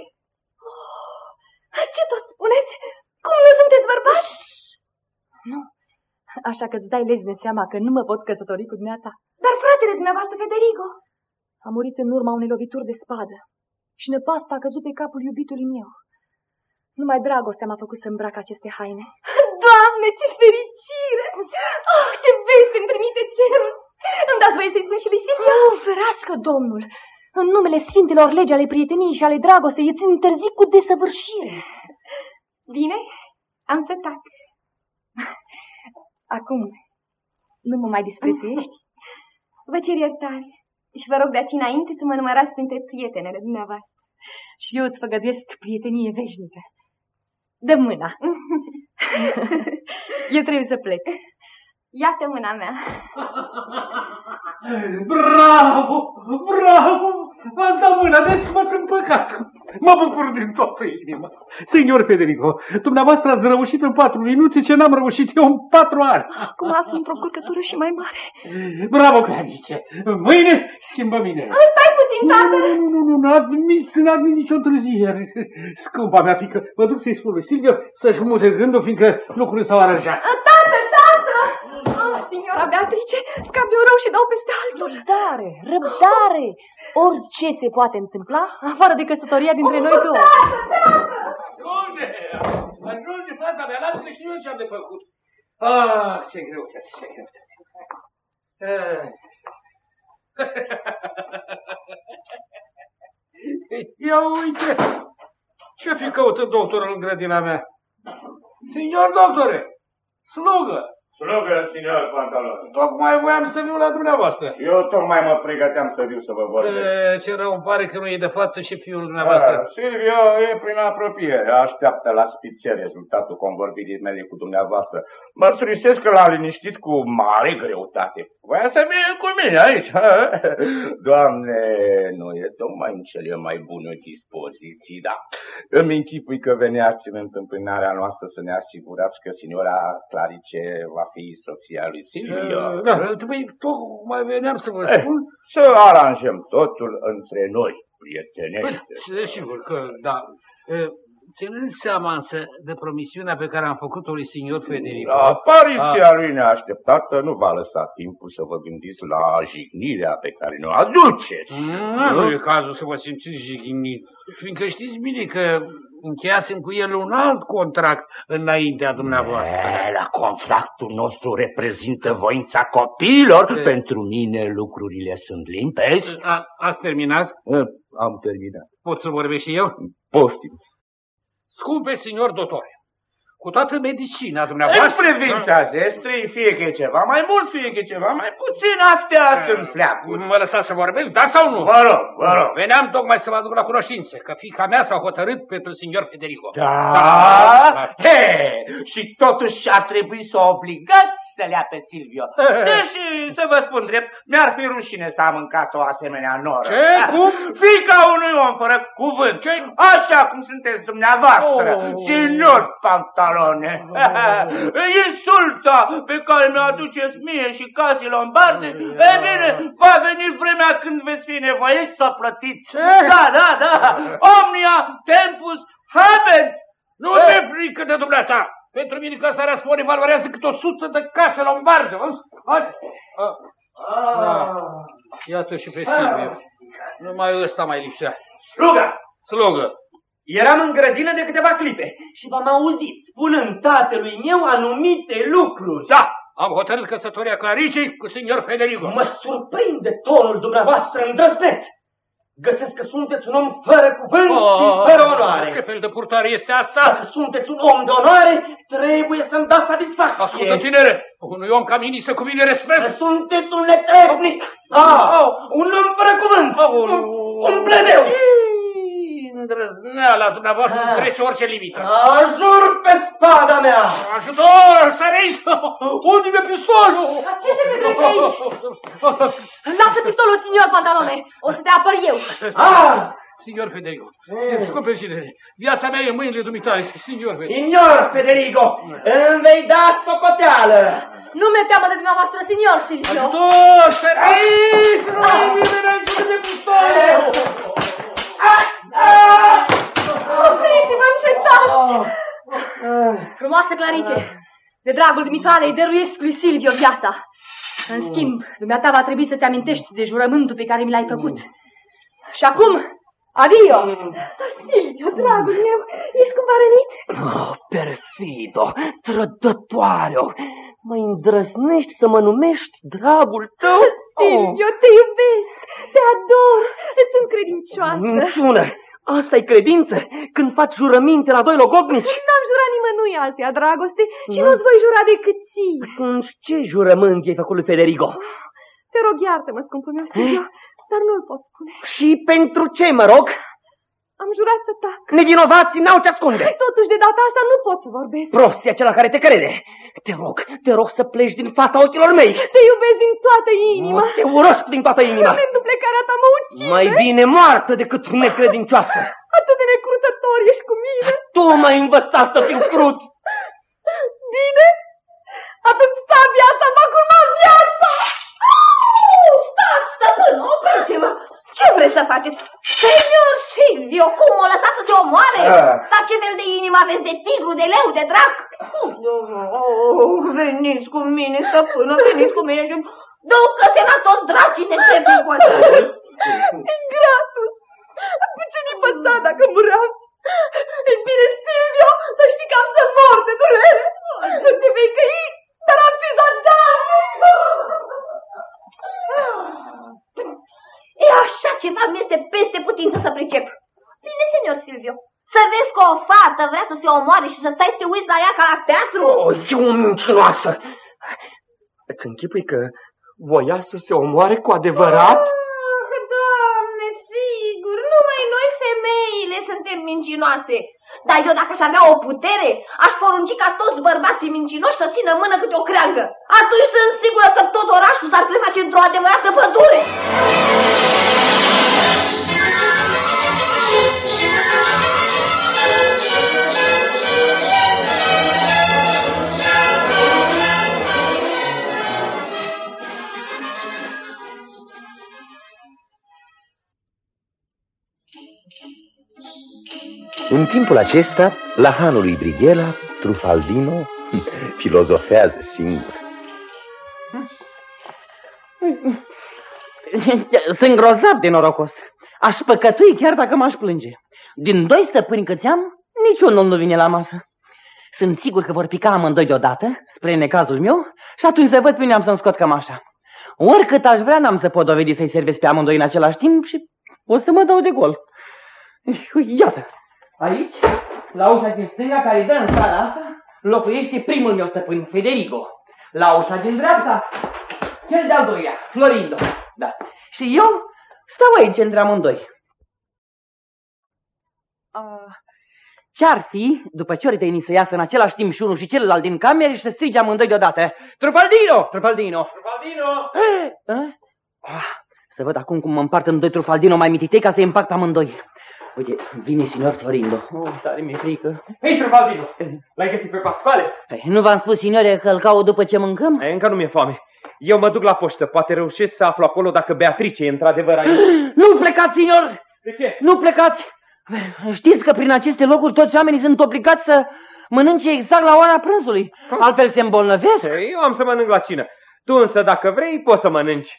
Ce tot spuneți? Cum nu sunteți bărbați? Nu, așa că îți dai lezne seama că nu mă pot căsători cu dumneata. Dar fratele dumneavoastră, Federico? A murit în urma unei lovituri de spadă și năpasta a căzut pe capul iubitului meu. Numai dragostea m-a făcut să îmbrac aceste haine. Doamne, ce fericire! Oh, ce veste îmi trimite cerul! Îmi dați voie să-i spun și lui Silvia? Oh, ferească, Domnul! În numele sfintelor legi ale prieteniei și ale dragostei, îți interzic cu desăvârșire. Bine, am să tac. Acum, nu mă mai disprețuiești? Vă cer iertare și vă rog de aici înainte să mă numărați printre prietenele dumneavoastră. Și eu îți făgăduiesc prietenie veșnică. Dă mâna. Eu trebuie să plec. Iată mâna mea. Bravo! Bravo! Ați dat mâna, deci m-ați împăcat. Mă bucur din toată inima. Signor Federico, dumneavoastră ați reușit în 4 minute ce n-am reușit eu în 4 ani. Acum aflu într-o curcătură și mai mare. Bravo, Clarice! Mâine schimbă minele. Stai puțin, tată! Nu, n-admit nicio întârziere. Scumpa mea fică, mă duc să-i spun lui Silvia să-și mute gândul, fiindcă lucrurile s-au aranjat. Tată! Signora Beatrice, scap de un rău și dau peste altul. Răbdare! Orice se poate întâmpla, afară de căsătoria dintre noi două. Ajunge, fata mea, lasă că știu eu ce am de făcut. Ce greutăți, ce greutăți. Ia uite, ce fi căutând doctorul în grădina mea? Signor doctore, slugă! Slugă, signor Pantalone. Tocmai voiam să viu la dumneavoastră. Eu tocmai mă pregăteam să viu să vă vorbesc. Ce rău îmi pare că nu e de față și fiul dumneavoastră. Silvio e prin apropiere. Așteaptă la spițe rezultatul convorbirii mele cu dumneavoastră. Mărturisesc că l-a liniștit cu mare greutate. Voia să vină cu mine aici. Doamne, nu e tocmai în cele mai bune dispoziții, da. Îmi închipui că veneați în întâmpinarea noastră să ne asigurați că signora Clarice va fi soția lui Silvio. Da, tocmai veneam să vă spun. Să aranjăm totul între noi, prietenește. Sigur că da. Ținând seama însă de promisiunea pe care am făcut-o lui signor Federico. Apariția lui neașteptată nu va lăsa timpul să vă gândiți la jignirea pe care ne-o aduceți. Nu e cazul să vă simțiți jignit, fiindcă știți bine că încheiasem cu el un alt contract înaintea dumneavoastră. La contractul nostru reprezintă voința copiilor. Pentru mine lucrurile sunt limpezi. Ați terminat? Am terminat. Pot să vorbesc și eu? Poftim. Scumpe signor dottore, cu toată medicina dumneavoastră. În privința zestrei, fie că e ceva mai mult, fie că e ceva mai puțin, astea sunt fleacuri. Mă lăsați să vorbesc, da sau nu? Vă rog, vă rog. Veneam tocmai să vă aduc la cunoștință că fiica mea s-a hotărât pentru signor Federico. Da? He, și totuși ar trebui să o obligați să le ia pe Silvio. Deși, să vă spun drept, mi-ar fi rușine să am în casă o asemenea noră. Ce? Cum? Fiica unui om fără cuvânt. Ce? Așa cum sunteți dumneavoastră, signor Pantalone. Insulta pe care mi-o aduceți mie și casei Lombarde, e bine, va veni vremea când veți fi nevoiți să plătiți. Da. Omnia tempus habent. Nu te frică de dumneata. Pentru mine casa Rasponi valorează cât 100 de case Lombarde. Iată și pe Silvio. Numai ăsta mai lipsea. Slugă! Eram în grădină de câteva clipe și v-am auzit spunând tatălui meu anumite lucruri. Da, am hotărât căsătoria Claricei cu signor Federico. Mă surprinde tonul dumneavoastră îndrăzneț. Găsesc că sunteți un om fără cuvânt și fără onoare. Ce fel de purtare este asta? Dacă sunteți un om de onoare, trebuie să-mi dați satisfacție. Ascultă, tinere, unui om ca mine să cuvine respect. Că sunteți un netrebnic. Un om fără cuvânt. Un plebeu. Îndrăzneala dumneavoastră trece orice limită. Ajur pe spada mea! Ajutor, săriți! Unde-i pistolul? Ce se petrece aici? Lasă pistolul, signor Pantalone! O să te apăr eu! Signor Federico, descoperi, viața mea e în mâinile dumitale, signor Federico. Signor Federico, îmi vei da socoteală! Nu mi-e teamă de dumneavoastră, signor Silvio! Ajutor, săriți! Nu de pistolul! Opriți-vă, încetați! Frumoasă Clarice, de dragul dumitale îi dăruiesc lui Silvio viața. În schimb, dumneata va trebui să-ți amintești de jurământul pe care mi l-ai făcut. Și acum, adio! Silvio, dragul meu, ești cumva rănit? Perfido, trădătoare-o, mă îndrăznești să mă numești dragul tău? Silvio, te iubesc, te ador, îți sunt credincioasă. Minciună! Asta e credință? Când faci jurăminte la doi logodnici? N-am jurat nimănui altuia dragoste și nu-ți voi jura decât ție. Atunci ce jurământ ai făcut lui Federico? Te rog, iartă-mă, scumpul meu, Silvio, dar nu-l pot spune. Și pentru ce, mă rog? Am jurat să tac. Nevinovații n-au ce ascunde. Totuși, de data asta nu pot să vorbesc. Prost e acela care te crede. Te rog să pleci din fața ochilor mei. Te iubesc din toată inima. Te urăsc din toată inima. Momentul plecarea ta mă ucide. Mai bine moartă decât necredincioasă. Atât de necruțător ești cu mine. Tu m-ai învățat să fiu crud. Bine? Atunci sabia asta va curma viața. Stați, stăpân, opriți-vă! Ce vreți să faceți? Senior Silvio, cum o lăsați să se omoare? Dar ce fel de inimă aveți, de tigru, de leu, de drac? Veniți cu mine, stăpână, veniți cu mine și ducă-se la toți dracii netrebnici ăsta. Ingratul! Puțin păsat dacă muream. Ei bine, Silvio, să știi că am să mor de durere. Nu te vei căi, dar am fi zadar. E așa ceva mi-este peste putință să pricep. Bine, senior Silvio, să vezi că o fată vrea să se omoare și să stai să te uiți la ea ca la teatru? E o mincinoasă! Îți închipui că voia să se omoare cu adevărat? Doamne, sigur, numai noi femeile suntem mincinoase. Dar eu dacă aș avea o putere, aș porunci ca toți bărbații mincinoși să țină în mână câte o creangă. Atunci sunt sigură că tot orașul s-ar preface într-o adevărată pădure. În timpul acesta, la hanul lui Brighella, Trufaldino filozofează singur. Sunt grozav de norocos. Aș păcătui chiar dacă m-aș plânge. Din 2 stăpâni câți am, niciunul nu vine la masă. Sunt sigur că vor pica amândoi deodată, spre necazul meu, și atunci să văd pe unde am să-mi scot cămașa. Oricât aș vrea, n-am să pot dovedi să-i servesc pe amândoi în același timp și o să mă dau de gol. Iată, aici, la ușa din stânga care dă în strada asta, locuiește primul meu stăpân, Federico. La ușa din dreapta, cel de-al doilea, Florindo. Da. Și eu stau aici între amândoi. Ce-ar fi, după ce ori veni să iasă în același timp și unul și celălalt din camere și să strige amândoi deodată: Trufaldino! Trufaldino! Trufaldino! Să văd acum cum mă împart în doi Trufaldino mai mititei ca să-i împac pe amândoi. Uite, vine signor Florindo. Tare mi-e frică. Hei, Trufaldino! L-ai găsit pe Pasquale? Nu v-am spus, signore, că îl caut după ce mâncăm? Încă nu mi-e foame. Eu mă duc la poștă, poate reușesc să aflu acolo dacă Beatrice e într-adevăr aici. Nu plecați, signor! De ce? Nu plecați! Știți că prin aceste locuri toți oamenii sunt obligați să mănânce exact la ora prânzului. Altfel se îmbolnăvesc. Eu am să mănânc la cină. Tu însă, dacă vrei, poți să mănânci.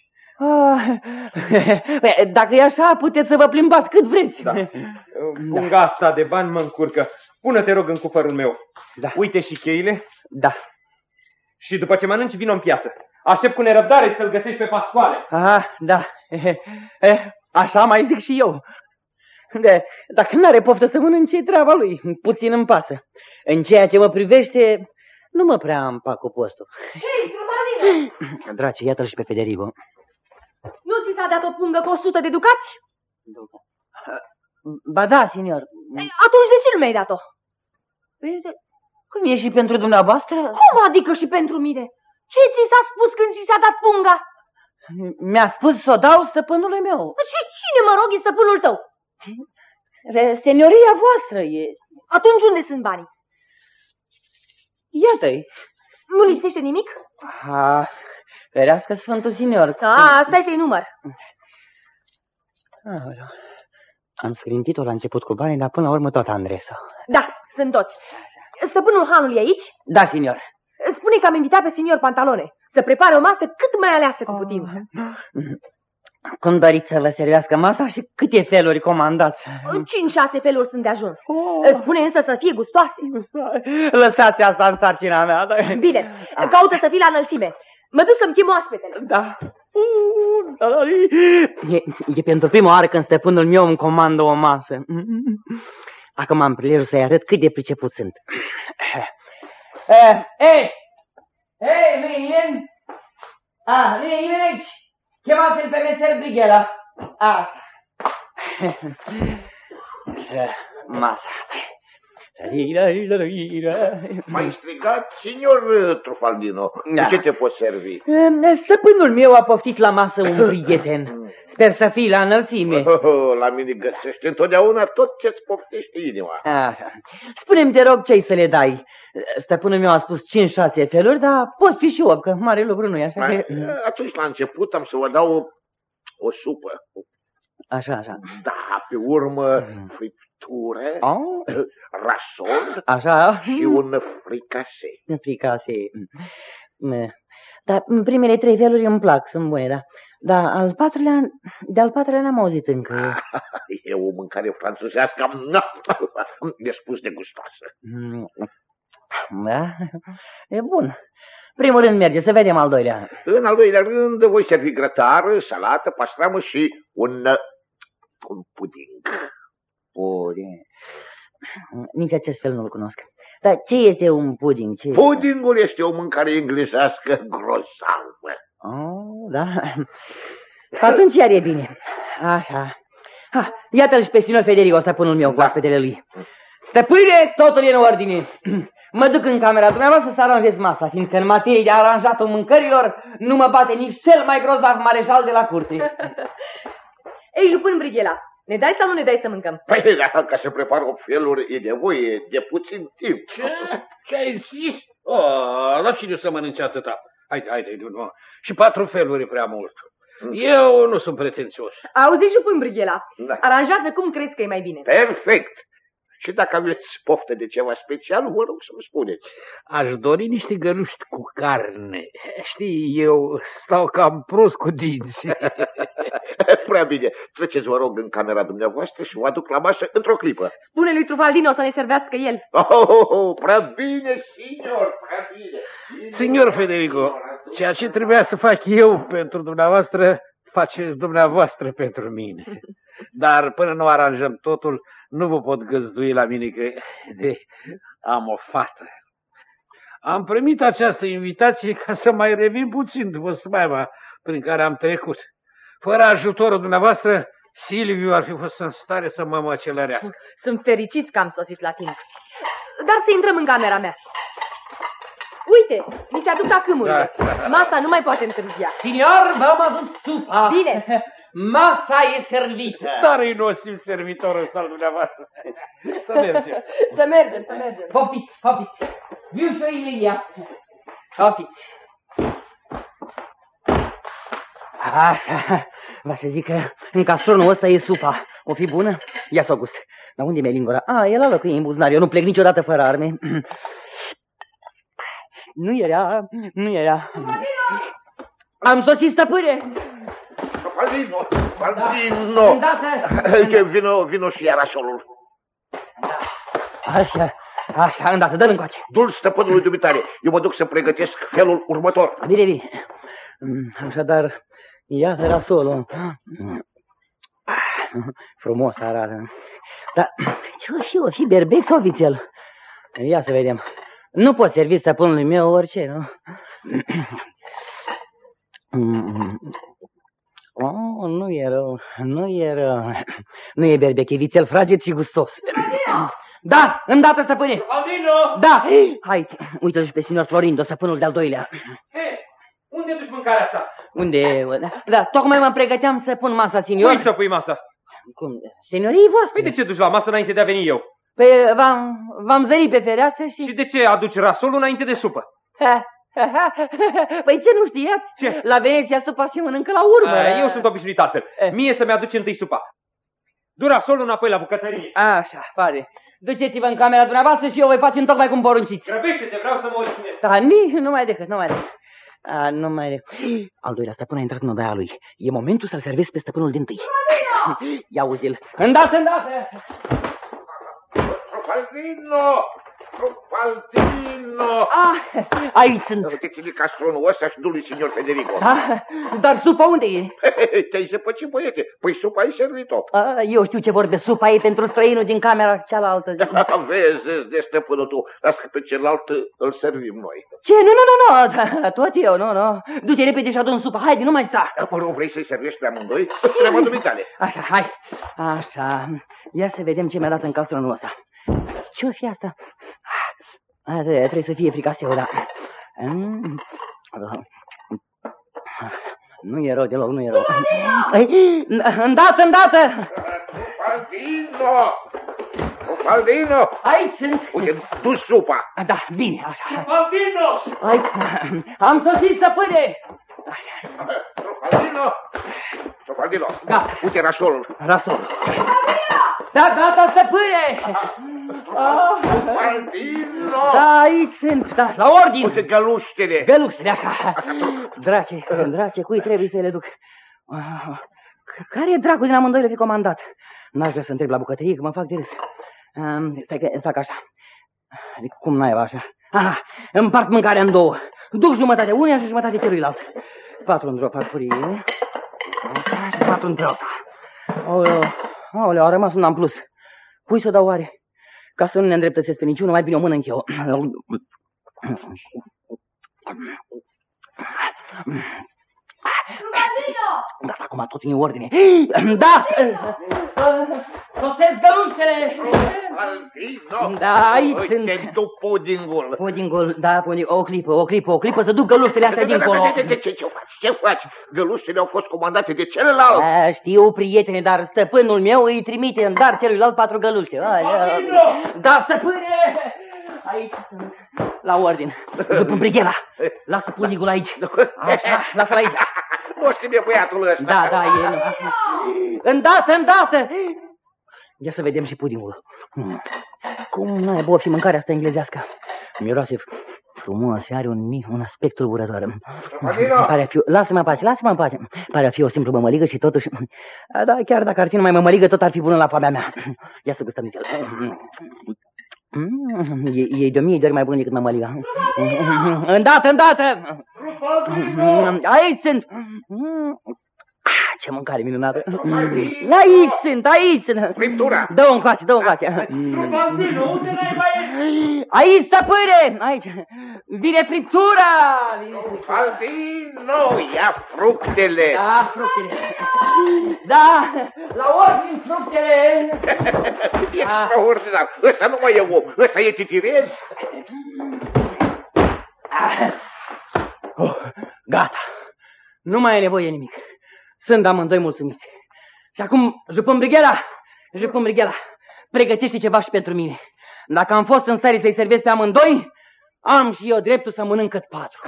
Dacă e așa, puteți să vă plimbați cât vreți. Da. Punga asta de bani mă încurcă. Pune-te, rog, în cufărul meu. Da. Uite și cheile. Da. Și după ce mănânci, vino în piață. Aștept cu nerăbdare să-l găsești pe Pasquale. Da. Așa mai zic și eu. Dacă n-are poftă să mănânce, treaba lui. Puțin îmi pasă. În ceea ce mă privește, nu mă prea împac cu postul. Hei, Trufaldino! Drace, iată-l și pe Federico. Nu ți s-a dat o pungă cu 100 de ducați? Ba da, signor. Atunci de ce nu mi-ai dat-o? Cum e și pentru dumneavoastră? Cum adică și pentru mine? Ce ți s-a spus când ți s-a dat punga? Mi-a spus să o dau stăpânului meu. Și cine, mă rog, e stăpânul tău? Senioria voastră e. Atunci unde sunt banii? Iată-i. Nu lipsește nimic? Ferească Sfântul Signor. Stai să-i număr. Am scrintit-o la început cu banii, dar până la urmă tot Andresa. Da, sunt toți. Stăpânul hanului e aici? Da, signor. Spune că am invitat pe signor Pantalone să prepare o masă cât mai aleasă cu putință. Cum doriți să vă servească masa și câte feluri comandați? 5-6 feluri sunt de ajuns. Spune însă să fie gustoase. Lăsați asta în sarcina mea. Bine, caută să fii la înălțime. Mă duc să-mi chem oaspetele. Da. E pentru prima oară când stăpânul meu îmi comandă o masă. Acum am prilejul să-i arăt cât de priceput sunt. Nu e nimeni? Nu e nimeni aici? Chemați-l pe meser Brighela. Așa. Masa. M-ai strigat, signor Trufaldino. Da. Cu ce te poți servi? Stăpânul meu a poftit la masă un prieten. Sper să fii la înălțime. La mine găsește întotdeauna tot ce-ți poftește inima. Spune-mi, te rog, ce-ai să le dai? Stăpânul meu a spus 5-6 feluri, dar pot fi și 8, că mare lucru nu e așa. Atunci, la început, am să vă dau o supă. Așa. Da, pe urmă, friptură, rasol, așa, și un fricase. Dar primele 3 feluri îmi plac, sunt bune, da. Dar de-al patrulea n-am auzit încă. E o mâncare franțuzească, mi-e spus de gustoasă. Da, e bun. Primul rând merge, să vedem al doilea. În al doilea rând voi servi grătar, salată, pastramă și un puding. Nici acest fel nu-l cunosc. Dar ce este un puding? Pudingul este o mâncare englezească grozavă. Da. Atunci iar e bine. Așa. Iată-l și pe signor Federico, stăpânul meu, cu oaspetele lui. Stăpâne, totul e în ordine. Mă duc în camera dumneavoastră să aranjez masa, fiindcă în materie de aranjatul mâncărilor nu mă bate nici cel mai grozav mareșal de la curte. Ei, jupân Brighela, ne dai sau nu ne dai să mâncăm? Păi, da, ca să prepar o feluri e nevoie de puțin timp. Ce ai zis? La cine să mănânce atâta? Haide, nu. Și 4 feluri e prea mult. Eu nu sunt pretențios. Auzi, jupân Brighela, aranjează cum crezi că e mai bine. Perfect. Și dacă aveți poftă de ceva special, vă rog să-mi spuneți. Aș dori niște găluști cu carne. Știi, eu stau cam prost cu dinții. Prea bine. Treceți, vă rog, în camera dumneavoastră și vă aduc la masă într-o clipă. Spune lui Trufaldino să ne servească el. Prea bine, signor, prea bine. Signor Federico, ceea ce trebuia să fac eu pentru dumneavoastră, faceți dumneavoastră pentru mine. Dar până nu aranjăm totul, nu vă pot găzdui la mine că am o fată. Am primit această invitație ca să mai revin puțin după spaima prin care am trecut. Fără ajutorul dumneavoastră, Silviu ar fi fost în stare să mă măcelărească. Sunt fericit că am sosit la timp. Dar să intrăm în camera mea. Uite, mi se aduc acâmurile. Masa nu mai poate întârzia. Signor, v-am adus supa. Bine. Masa e servită. Dar e nostim servitorul ăsta al dumneavoastră. Să mergem. Să mergem, să mergem. Poftiți, poftiți. Viu să imediat. Poftiți. Așa, va să zic că în castronul ăsta e supa. O fi bună? Ia s-o gust. Dar unde mi-e lingura? E la locul în buzunar. Eu nu plec niciodată fără arme. Nu era, nu era. Am sosit, stăpâne. Faldino, Faldino. Vino și Iarasolul. Așa, îndată, dă-l încoace. Du-l stăpânului dumitare. Eu mă duc să pregătesc felul următor. Bine, bine. Așadar, iată rasolul. Frumos arată. Dar ce-o fi, o fi berbec sau vițel? Ia să vedem. Nu pot servi stăpânului meu orice, nu? Nu e rău, nu e rău. Nu e berbec, e vițel fraged și gustos. Da, îndată, stăpâne. Faldino! Da, hai, uite-l și pe signor Florindo, stăpânul de-al doilea. Unde duci mâncarea asta? Unde? Da, tocmai mă pregăteam să pun masa, signor. Cui să pui masa? Cum? Seniorii voastre. Păi de ce duci la masă înainte de a veni eu? Păi v-am zărit pe fereastră și... Și de ce aduci rasolul înainte de supă? Păi ce nu știați? Ce? La Veneția supa se mănâncă la urmă. Eu sunt obișnuit altfel. Mie să-mi aduci întâi supa. Du rasolul înapoi la bucătărie. Așa, pare. Duceți-vă în camera dumneavoastră și eu voi face întocmai cum porunciți. Grăbește-te, vreau să mă odihnesc. Da, numai decât. Numai decât. Al doilea stăpân a intrat în odaia lui. E momentul să-l servesc pe stăpânul dintâi. Ia uzi-l. Îndată! Faldino! Faldino! Aici sunt. Ține castronul ăsta și du lui signor Federico. Dar supa unde e? Te-ai zăpăcit, băiete. Păi supa ai servit-o. Eu știu ce vorbe. Supa e pentru străinul din camera cealaltă. Vezi de stăpânul tu. Las că pe celălalt îl servim noi. Ce? Nu. Tot eu, nu. Du-te repede și adu-mi supa. Haide, nu mai sta. Nu vrei să-i servești pe amândoi? Treaba dumitale. Așa, hai. Așa. Ia să vedem ce mi-a dat în castronul ăsta. Ce-o fi asta? Trebuie să fie fricaseu, da. Nu e rău deloc, nu e rău. Îndată! Faldino! Aici sunt! Uite, du supa! Da, bine, așa. Faldino! Am sosit, stăpâne! Faldino! Da. Uite rasolul! Da, gata, stăpâne! Faldino! Da, aici sunt, da, la ordine! Uite găluștele! Găluștele, așa! Drace, cui trebuie să le duc? Care e dracul din amândoi le fi comandat? N-aș vrea să întreb la bucătărie, că mă fac de râs. Stai că fac așa. Cum naiba așa? Împart mâncarea în două. Duc jumătate uneia și jumătate celuilalt. 4 într-o farfurie. Și 4 într-alta. Aoleu, a rămas una în plus. Cui să dau oare? Ca să nu ne îndreptățesc pe niciunul, mai bine o mănânc eu. Gata, acum tot e în ordine. Da! Sosesc găluștele! Da, aici sunt. Te duc pudingul. Pudingul, da, o clipă, să duc găluștele astea dincolo. Ce faci? Găluștele au fost comandate de celălalt. Știu, prietene, dar stăpânul meu îi trimite în dar celuilalt 4 găluște. Da, stăpâne! Aici sunt. La ordine. După brighela. Lasă pudingul aici. Așa, lasă-l aici. Nu știu mie băiatul ăsta. Da, e. Îndată! Ia să vedem și pudingul. Cum naiba o fi mâncarea asta englezească? Miroase frumos și are un aspect tulburător. Pare a fi... Lasă-mă în pace. Pare a fi o simplă mămăligă și totuși... Da, chiar dacă ar fi numai mămăligă, tot ar fi bună la foamea mea. Ia să gustăm nițel. E de 1000 de ori mai bun decât mămăliga. Îndată! Aici sunt! Ce mâncare minunată! Aici sunt! Friptura! Dă-o încoace, dă-o încoace! Aici, stăpâne! Aici! Vine friptura! Trufaldino, ia fructele! Da, fructele! Da, la ordine fructele! Extraordinar! Ăsta nu mai e om, ăsta e titirez! Gata! Nu mai e nevoie de nimic. Sunt amândoi mulțumiți. Și acum, jupăm brighela, pregătește ceva și pentru mine. Dacă am fost în stare să-i servesc pe amândoi, am și eu dreptul să mănânc cât 4.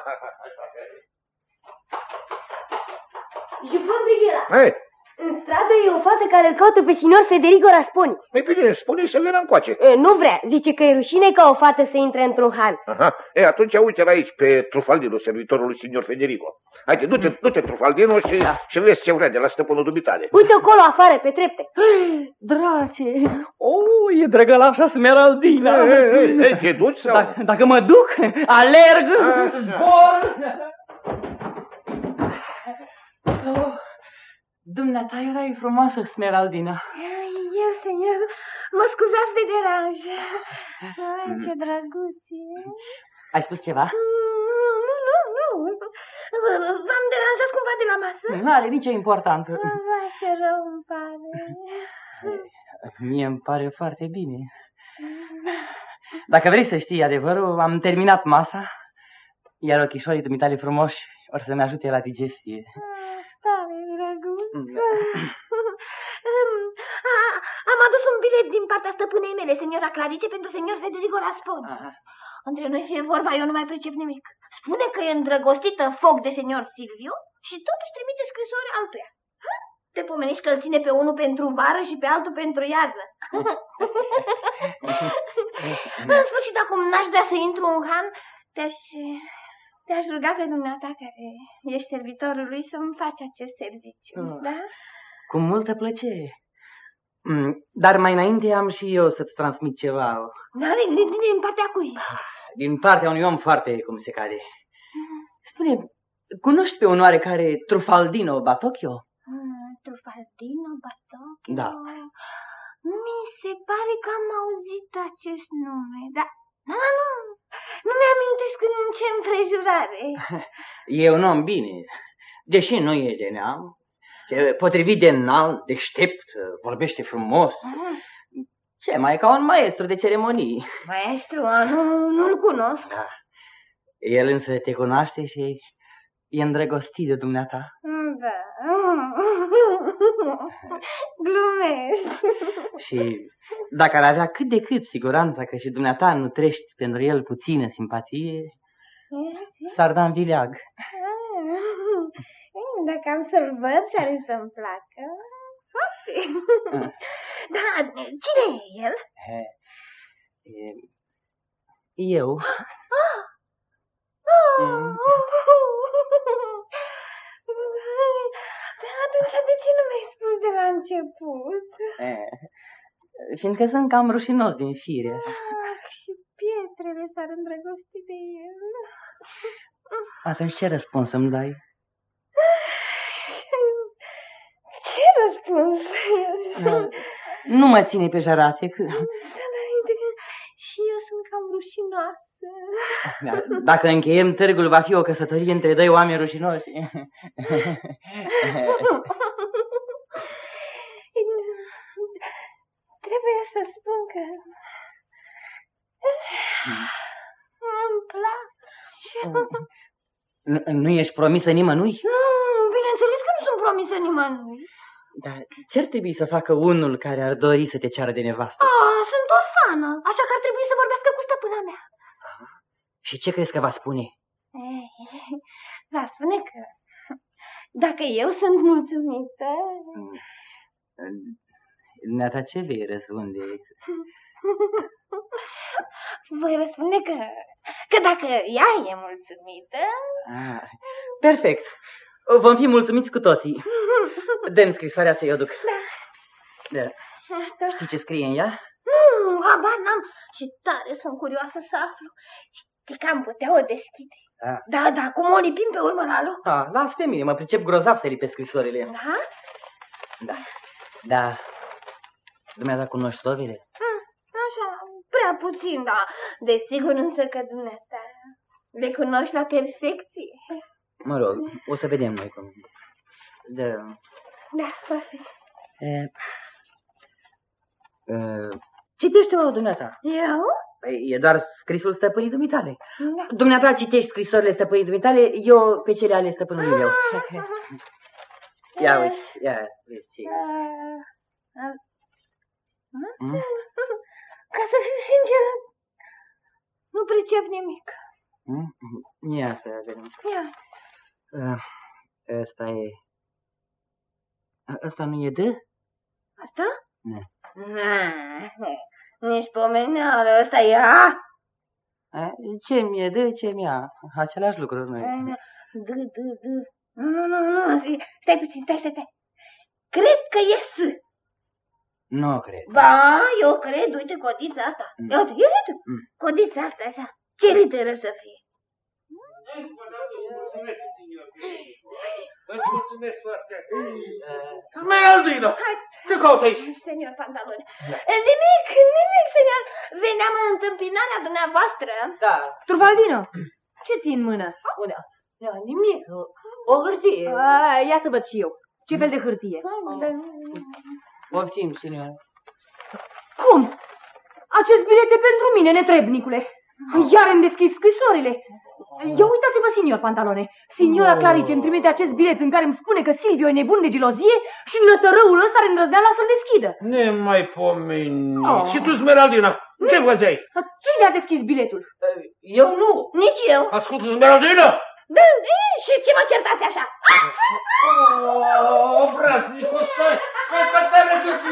Jupăm brighela. În stradă e o fată care îl caută pe signor Federico Rasponi. Ei bine, spune să vină încoace. Nu vrea, zice că e rușine ca o fată să intre într-un han. Aha, atunci uite-l aici pe Trufaldino, servitorul lui signor Federico. Haide, du-te Trufaldino și vezi ce vrea de la stăpânul dumitale. Uite acolo afară, pe trepte. Drace, e drăgălașa Smeraldina. Te duci sau? Dacă mă duc, alerg, zbor. Dumneata erai frumoasă, Smeraldina. Eu, senior, mă scuzați de deranj. Ai, ce drăguție. Ai spus ceva? Nu. V-am deranjat cumva de la masă? Nu are nicio importanță. Vai, ce rău îmi pare. Mie îmi pare foarte bine. Dacă vrei să știi adevărul, am terminat masa, iar ochișorii dumitale frumoși or să-mi ajute la digestie. Tare drăguță. Am adus un bilet din partea stăpânei mele, seniora Clarice, pentru senior Federico Rasponi. Între noi fie vorba, eu nu mai pricep nimic. Spune că e îndrăgostită foc de senior Silvio și totuși trimite scrisori altuia. Te pomenești că îl ține pe unul pentru vară și pe altul pentru iarnă. În sfârșit, acum n-aș vrea să intru în han, te-aș ruga pe dumneata, care ești servitorul lui, să-mi faci acest serviciu, da? Cu multă plăcere. Dar mai înainte am și eu să-ți transmit ceva. Da, din partea cui? Din partea unui om foarte cum se cade. Spune, cunoști pe un oarecare Trufaldino Batocchio? Trufaldino Batocchio? Da. Mi se pare că am auzit acest nume, dar nu mi-amintesc în ce împrejurare. E un om bine, deși nu e de neam. Potrivit de înalt, deștept, vorbește frumos. Ce mai e ca un maestru de ceremonii. Maestru? Nu-l cunosc. Da. El însă te cunoaște și e îndrăgostit de dumneata. Da. Glumești. Și dacă ar avea cât de cât siguranța că și dumneata nu trești pentru el puțină simpatie, s-ar da în vileag. Dacă am să-l văd și are să-mi placă, poate. Da, cine e el? Eu. Da, atunci de ce nu mi-ai spus de la început? Fiindcă sunt cam rușinos din fire. Și pietrele s-ar îndrăgosti de el. Atunci ce răspuns îmi dai? Ce răspuns? Nu mă ține pe jarate. Și eu sunt cam rușinoasă. Dacă încheiem târgul, va fi o căsătorie între doi oameni rușinoși. Trebuie să spun că îmi place. Nu ești promisă nimănui? Bineînțeles că nu sunt promisă nimănui. Dar ce ar trebui să facă unul care ar dori să te ceară de nevastă? Sunt orfană, așa că ar trebui să vorbească cu stăpâna mea. Și ce crezi că va spune? Va spune că dacă eu sunt mulțumită... Neata, ce vei răspunde? Voi răspunde că dacă ea e mulțumită... Perfect. Vom fi mulțumiți cu toții. Dă-mi scrisoarea să-i o duc. Da. Știi ce scrie în ea? Nu, habar n-am și tare sunt curioasă să aflu. Știi că am putea o deschide. Da, cum o lipim pe urmă la loc? Da, las pe mine, mă pricep grozav să lipesc scrisorile. Da. Dumneata cunoști sovile? Așa, prea puțin, da. Desigur însă că dumneata le cunoști la perfecție. Mă rog, o să vedem noi cum. Da, va fi. Citește-o, dumneata. Eu? E doar scrisul stăpânii dumitale. Dumneata citești scrisorile stăpânii dumitale, eu pe cele ale stăpânului meu. Ia uite, vezi ce Ca să fiu sinceră, nu pricep nimic. Ia să vedem. Ăsta nu e de? Asta? Nu. Nici pomeneală, ăsta e A. Ce mi-e de, ce mi-a? Același lucru, nu. Nu, stai puțin, stai. Cred că e S. Nu cred. Ba, eu cred, uite codița asta. Ia uite, codița asta, așa. Ce literă să fie? Îți mulțumesc foarte. Smeraldino, ce cauți aici? Senior Pantaloni. Nimic, senior. Veneam în întâmpinarea dumneavoastră. Da. Trufaldino, ce ții în mână? Nimic, o hârtie. Ia să văd și eu. Ce fel de hârtie? Poftim, senior. Cum? Acest bilet e pentru mine, netrebnicule. Iar îmi deschis scrisorile. Ia uitați-vă, signor Pantalone. Signora Clarice îmi trimite acest bilet în care îmi spune că Silvio e nebun de gelozie și nătărăul ăsta are îndrăzneala să-l deschidă. Nemai pomeni. Și tu, Smeraldina, ce făceai? Cine a deschis biletul? Eu nu. Nici eu. Ascultă, Smeraldina! Da, și ce mă certați așa? Obraznicu, stai! Stai,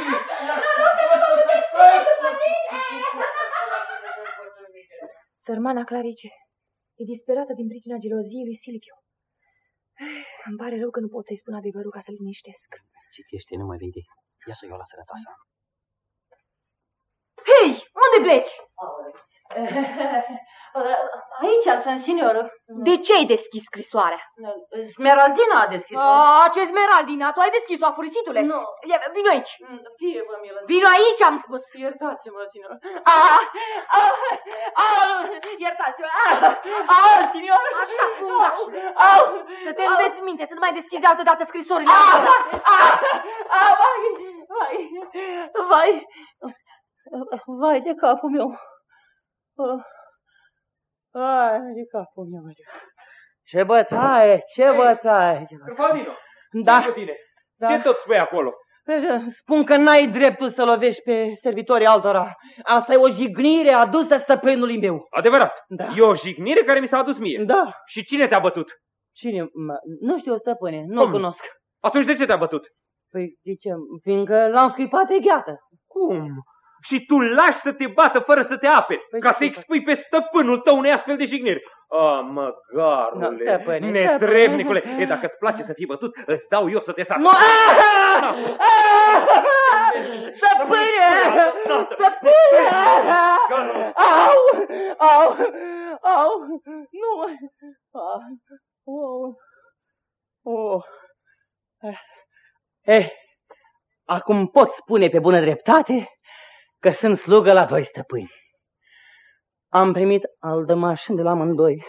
Sărmana Clarice e disperată din pricina geloziei lui Silvio. Îmi pare rău că nu pot să-i spun adevărul ca să-l liniștesc. Citește, nu mă vede. Ia să o iau la sănătoasa. Hei, unde pleci? Aici sunt, senior. De ce ai deschis scrisoarea? Smeraldina a deschis-o. Ce Smeraldina? Tu ai deschis-o, afurisitule? Nu. Vino aici. Fie-vă milă. Vino aici, am spus. Iertați-mă, senior. Iertați-mă. Senior. Așa, fundaș. Să te înveți minte, să nu mai deschizi altădată scrisorile. Vai de capul meu. De capul meu. Ce bătaie, ce bătaie. Trufaldino, Da. ce cu tine? Ce tot spui acolo? Spun că n-ai dreptul să lovești pe servitorii altora. Asta e o jignire adusă stăpânului meu. Adevărat? Da. E o jignire care mi s-a adus mie. Da. Și cine te-a bătut? Cine? Nu știu, stăpâne, nu-l cunosc. Atunci de ce te-a bătut? Păi, de ce? Fiindcă l-am scuipat pe gheată. Cum? Și tu lași să te bată fără să te aperi, ca să expui pe stăpânul tău unei astfel de jigniri. Măgarule, netrebnicule. Dacă îți place să fii bătut, îți dau eu să te sac. Stăpâne! Au! Nu! Acum pot spune pe bună dreptate că sunt slugă la doi stăpâni. Am primit aldămaș de la amândoi.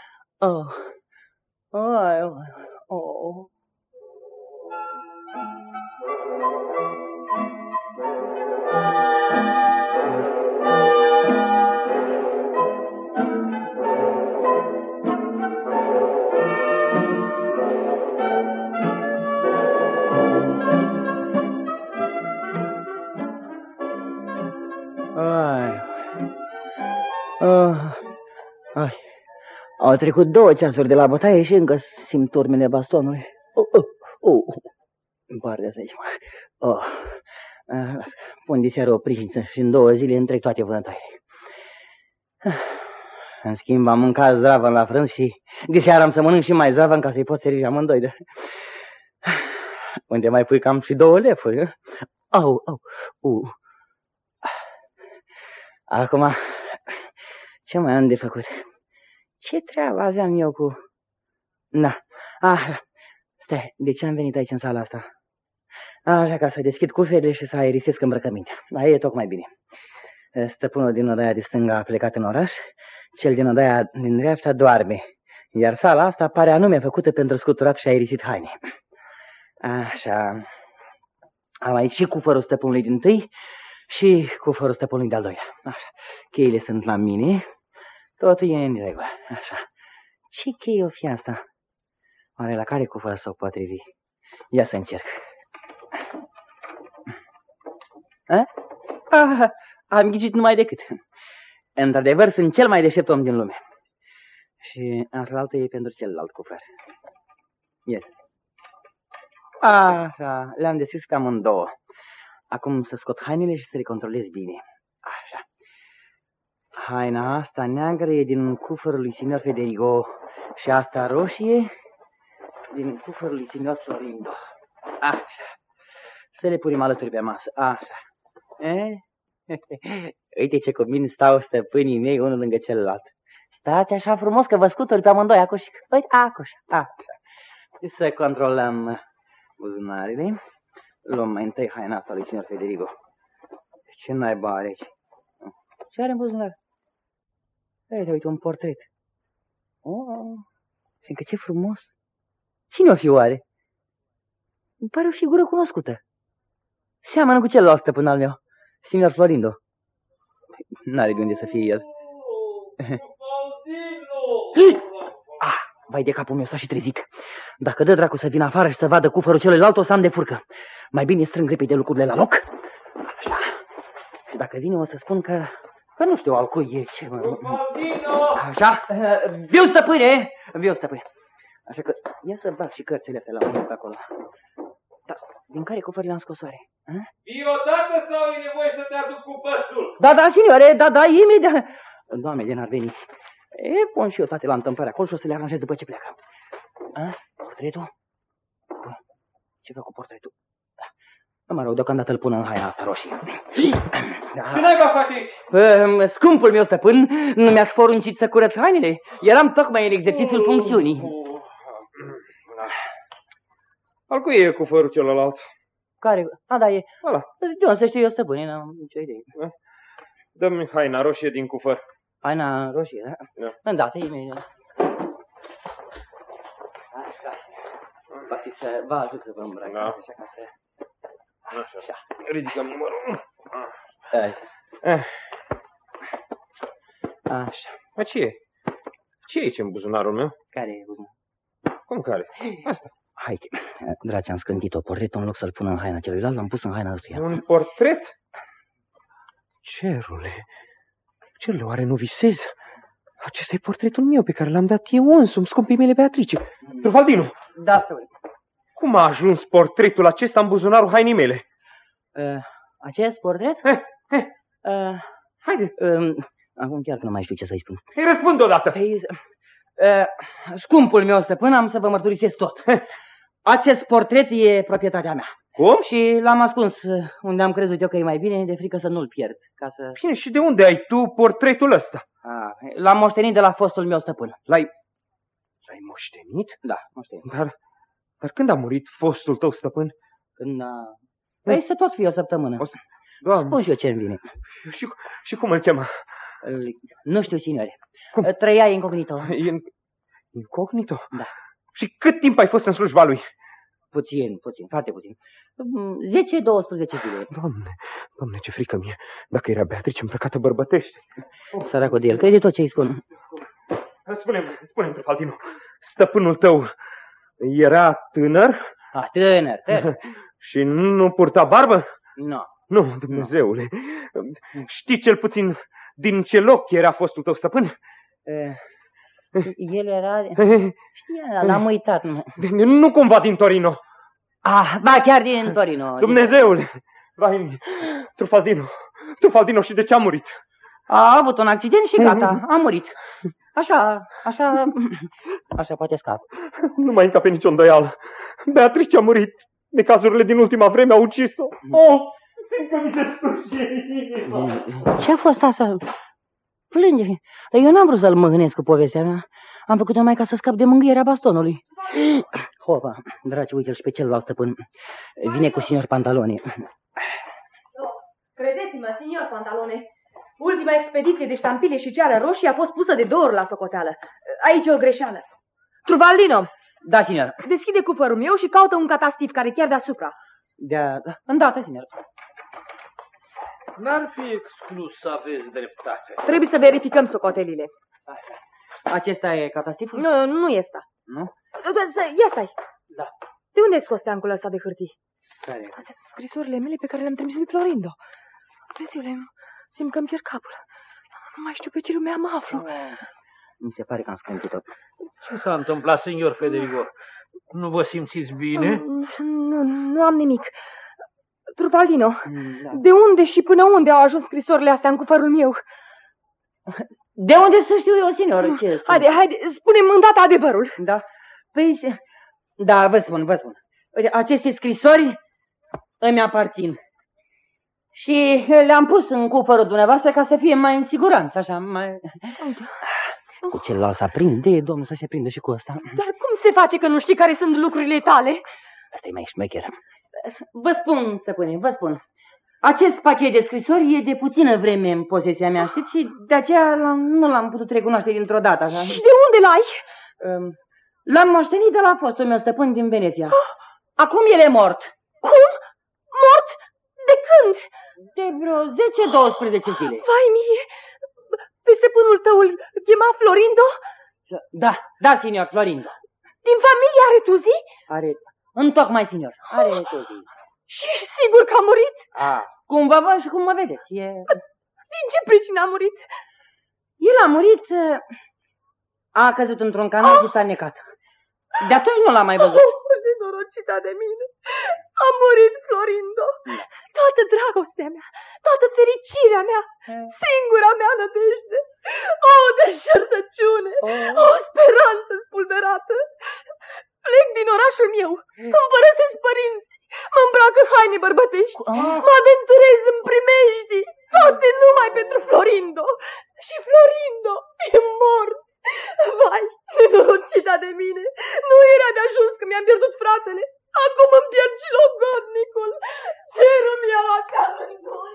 Au trecut 2 ceasuri de la bătaie și încă simt urmele bastonului. Îmi pare de aici. Pun diseară o prință și în 2 zile întrec toate vânătoarele. În schimb, am mâncat zdravă la frânz și diseară am să mănânc și mai zdravă ca să-i pot servi amândoi. Unde mai pui cam și 2 lefuri. Acum, ce mai am de făcut? Ce treabă aveam eu cu... Da. Stai, de ce am venit aici în sala asta? Așa, ca să deschid cuferele și să aerisesc îmbrăcămintea. Da, e tocmai bine. Stăpânul din odaia de stânga a plecat în oraș, cel din odaia din dreapta doarme, iar sala asta pare anume făcută pentru scuturat și aerisit haine. Așa. Am aici și cufărul stăpânului din tâi și cufărul stăpânului de-al doilea. Așa. Cheile sunt la mine. Totul e în regulă. Așa. Ce cheie o fi asta? Oare la care cufăr s-o potrivi? Ia să încerc. Am ghicit numai decât. Într-adevăr, sunt cel mai deștept om din lume. Și asta e pentru celălalt cufăr. Iată. Așa, le-am deschis pe amândouă. Acum să scot hainele și să le controlez bine. Așa. Haina asta neagră e din cufărul lui signor Federico și asta roșie din cufărul lui signor Florindo. Așa. Să le punem alături pe masă. Așa. Uite ce cumini stau stăpânii mei unul lângă celălalt. Stați așa frumos că vă scuturi pe amândoi. Acuși. Uite, acuși. Așa. Să controlăm buzunarele. Luăm mai întâi haina asta lui signor Federico. Ce naiba are aici? Ce are în buzunar? Uite, un portret. Fiindcă ce frumos. Cine o fi oare? Îmi pare o figură cunoscută. Seamănă cu celălalt stăpân al meu, signor Florindo. N-are de unde să fie el. Vai de capul meu, s-a și trezit. Dacă dă dracu să vină afară și să vadă cufărul celuilalt, o să am de furcă. Mai bine strâng repede lucrurile la loc. Așa. Și dacă vine, o să spun că nu știu al cui e ce... Așa. Viu, stăpâne! Viu, stăpâne. Așa că ia să bag și cărțile astea la unul pe acolo. Da, din care cufăr le-am scos oare? Vii odată sau e nevoie să te aduc cu bățul? Da, signore, da, imediat. Doamne, de n-ar veni. Pun și eu toate la întâmplare acolo și o să le aranjez după ce pleacă. Portretul? Ce fac cu portretul? Da. Mă rog, deocamdată îl pun în haina asta roșie. Da. Ce naiba faci aici? Scumpul meu stăpân, nu mi-ați poruncit să curăț hainele? Eram tocmai în exercițiul funcțiunii. Al cui e cufărul celălalt? Care? Da, e. Ăla. De unde să știu eu, stăpâne, n-am nicio idee. Dă-mi haina roșie din cufăr. Haina roșie, da? Da. Îndată, imediat. Așa. Vă ajut să vă îmbrăcați, da. Așa ca să... Așa. Ridicăm numărul. Așa. Ma ce e? Ce e aici în buzunarul meu? Care e buzunar? Cum care? Asta. Hai, dragi, am scântit-o. Portretul, în loc să-l pun în haina celuilalt, l-am pus în haina ăstuia. Un portret? Cerule, oare nu visez? Acesta e portretul meu pe care l-am dat eu însumi, scumpii mele Beatrice. Trufaldino! Da, stăpâne. Cum a ajuns portretul acesta în buzunarul hainii mele? Acest portret? Haide. Acum chiar că nu mai știu ce să-i spun. Îi răspund odată. Scumpul meu stăpân, am să vă mărturisesc tot. Acest portret e proprietatea mea. Cum? Și l-am ascuns unde am crezut eu că e mai bine, de frică să nu-l pierd. Bine, și de unde ai tu portretul ăsta? L-am moștenit de la fostul meu stăpân. L-ai moștenit? Da, moștenit. Dar când a murit fostul tău stăpân? Când a... Păi să tot fie o săptămână. Doamne. Spun și eu ce-mi vine. Și cum îl chema? Nu știu, signore. Cum? Trăia incognito. Incognito? Da. Și cât timp ai fost în slujba lui? Puțin, foarte puțin. 10-12 zile. Doamne, ce frică mie. Dacă era Beatrice îmbrăcată bărbătește. Săracul de el, crede tot ce-i spun. Spune-mi, Trufaldino, stăpânul tău era tânăr? Tânăr. Și nu purta barbă? Nu, Dumnezeule. Știi cel puțin din ce loc era fostul tău stăpân? El era... Știa, l-am uitat. Nu cumva din Torino? Ba, chiar din Torino. Dumnezeule! Vai, Trufaldino, și de ce a murit? A avut un accident și gata, a murit. Așa poate scap. Nu mai încape nicio îndoială. Beatrice a murit. Necazurile din ultima vreme au ucis-o. Simt că mi se sfârșie inima. Ce a fost asta? plânge. Dar eu n-am vrut să-l mâhnesc cu povestea mea. Am făcut-o numai ca să scap de mângâierea bastonului. Hopa, dragi, uite-l și pe celălalt stăpân. Vine cu signor Pantaloni. Credeți-mă, signor Pantalone, ultima expediție de ștampile și ceară roșie a fost pusă de 2 ori la socoteală. Aici e o greșeală. Truvaldino! Da, signor. Deschide cufărul meu și caută un catastif care e chiar deasupra. Da, îndată, signor. N-ar fi exclus să aveți dreptate. Trebuie să verificăm socotelile. Acesta e catastiful? Nu e ăsta. Nu? Ia stai. Da. De unde ai scos steancul ăsta de hârtii? Care? Astea sunt scrisorile mele pe care le-am trimis lui Florindo. Dumnezeule, simt că-mi pierd capul. Nu mai știu pe ce lume mă aflu. Mi se pare că am scâmpit tot. Ce s-a întâmplat, signor Federico? Nu vă simțiți bine? Nu am nimic. Truvaldino, de unde și până unde au ajuns scrisorile astea în cufărul meu? De unde să știu eu, signor? Haide, spune-mi îndată adevărul. Da? Păi, da, vă spun. Aceste scrisori îmi aparțin. Și le-am pus în cufărul dumneavoastră ca să fie mai în siguranță, așa, mai... Cu celălalt s-a prins, de domnul să se prindă și cu ăsta. Dar cum se face că nu știi care sunt lucrurile tale? Asta e mai șmecher. Vă spun, stăpâne, vă spun. Acest pachet de scrisori e de puțină vreme în posesia mea, știți? Și de aceea nu l-am putut recunoaște dintr-o dată, așa. Și de unde l-ai? L-am moștenit de la fostul meu stăpân din Veneția. Acum el e mort. Cum? Mort? De când? De vreo 10-12 zile. Vai mie! Pe stăpânul tău îl chema Florindo? Da, signor, Florindo. Din familie are tuzi? Are, întocmai, signor, are tuzi. Și ești sigur că a murit? Cum vă văd și cum mă vedeți. Din ce pricină a murit? El a murit, a căzut într-un canal și s-a necat. De atunci nu l-am mai văzut. Nenorocita de mine! A murit Florindo! Toată dragostea mea, toată fericirea mea, singura mea nădejde, o deșertăciune, o speranță spulberată. Plec din orașul meu, îmi părăsesc părinții, mă îmbrac în haine bărbătești, mă aventurez în primejdii, toate numai pentru Florindo. Și Florindo e mort. Vai, nenorocita de mine, nu era de ajuns că mi-am pierdut fratele, acum îmi pierd și logodnicul. Cerul mi-a luat pe amândoi.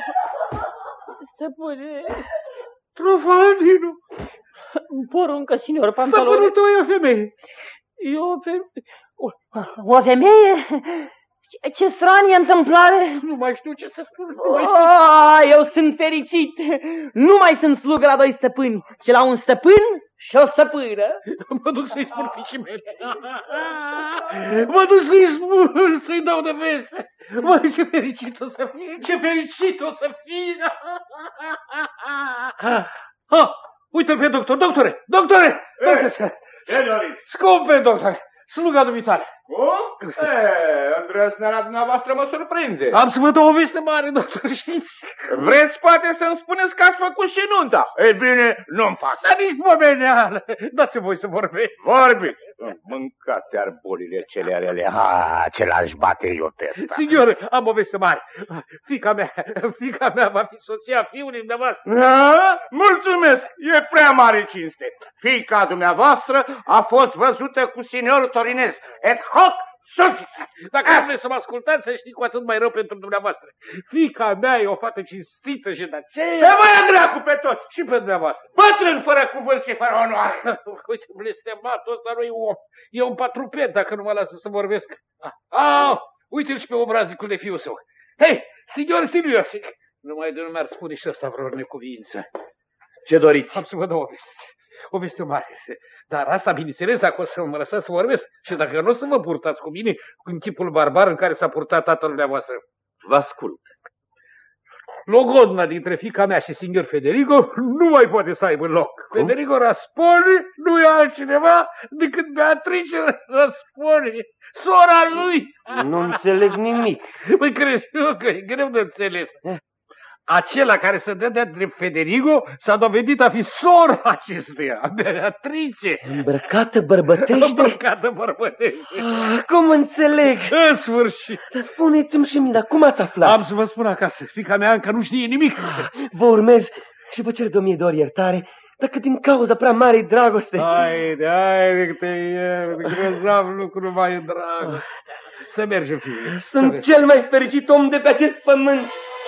Stăpâne, Truvaldino, poruncă, signor Pantaloni. Stăpânul tău e o femeie. E o femeie? O femeie? Ce stranie întâmplare! Nu mai știu ce să spun. Eu sunt fericit! Nu mai sunt slugă la 2 stăpâni, ci la un stăpân și o stăpână. Mă duc să-i spun fiicii mele. Mă duc să-i spun, să-i dau de veste. Măi, ce fericit o să fie, ce fericit o să fie. Uite-l pe doctor, doctore. Scumpe, doctore, sluga dumitale. Cum? Îndrăzneala dumneavoastră mă surprinde. Am să vă dau o veste mare, doctor, știți? Vreți poate să-mi spuneți că ați făcut și nunta? Ei bine, nu-mi pasă. Dar nici pomeneală. Dați-mi voi să vorbesc. Vorbiți. Mâncate-ar bolile cele alele. Ce l-aș bate eu pe ăsta. Signor, am o veste mare. Fica mea va fi soția fiului dumneavoastră. Mulțumesc, e prea mare cinste. Fiica dumneavoastră a fost văzută cu signorul Torinez. Et hoc sufix. Dacă nu vreți să mă ascultați, să știi, cu atât mai rău pentru dumneavoastră. Fiica mea e o fată cinstită și de aceea... Să vă ia dracu pe toți. Și pe dumneavoastră. Bătrân fără cuvânt și fără onoare. Uite, blestematul ăsta nu e om. E un patrupet dacă nu mă lasă să vorbesc. Uite-l și pe obraznicul de fiul său. Hei, signor Silviosic. Numai de nu mi-ar spune și ăsta vreo necuvință. Ce doriți? Am să vă dau o veste. O veste mare. Dar asta, bineînțeles, dacă o să mă lăsați să vorbesc și dacă nu o să vă purtați cu mine în tipul barbar în care s-a purtat tatăl dumneavoastră. Vă ascult. Logodna dintre fiica mea și signor Federico nu mai poate să aibă loc. Cum? Federico Rasponi nu e altcineva decât Beatrice Rasponi, sora lui. Nu înțeleg nimic. Păi cred eu că e greu de înțeles. Acela care se dă de drept Federico s-a dovedit a fi sora acestuia, Beatrice. Îmbrăcată bărbătește? Îmbrăcată bărbătește. Cum înțeleg? În sfârșit. Dar spuneți-mi și mie, dar cum ați aflat? Am să vă spun acasă, fiica mea încă nu știe nimic. Vă urmez și vă cer de 1000 de ori iertare, dacă din cauza prea marei dragoste... Haide, că te iert, grozav lucru mai e dragoste. Să mergem, fiule. Sunt cel mai fericit om de pe acest pământ.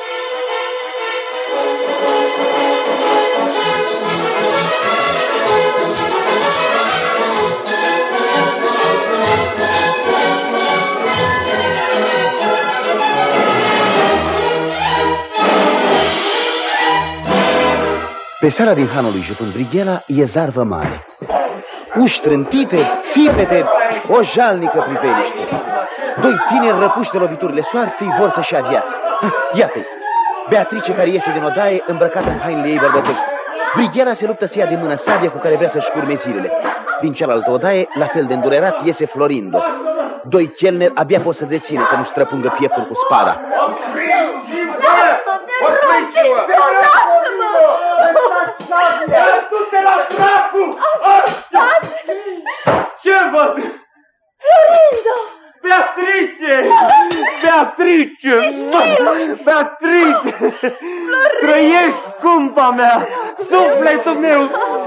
Pe seara din hanul lui Jupân Brighela e zarvă mare. Uși trântite, țipete, o jalnică priveliște. Doi tineri răpuși de loviturile soartei vor să-și ia viața. Iată-i, Beatrice care iese din odaie îmbrăcată în hainele ei bărbătești. Brighela se luptă să ia de mână sabia cu care vrea să-și curme zilele. Din cealaltă odaie, la fel de îndurerat, iese Florindo. Doi chelneri abia pot să dețină să nu străpungă pieptul cu spada. Du-te la dracu! Ce văd? Florindo! Beatrice! Beatrice! Beatrice! Trăiești, scumpa mea! Sufletul meu!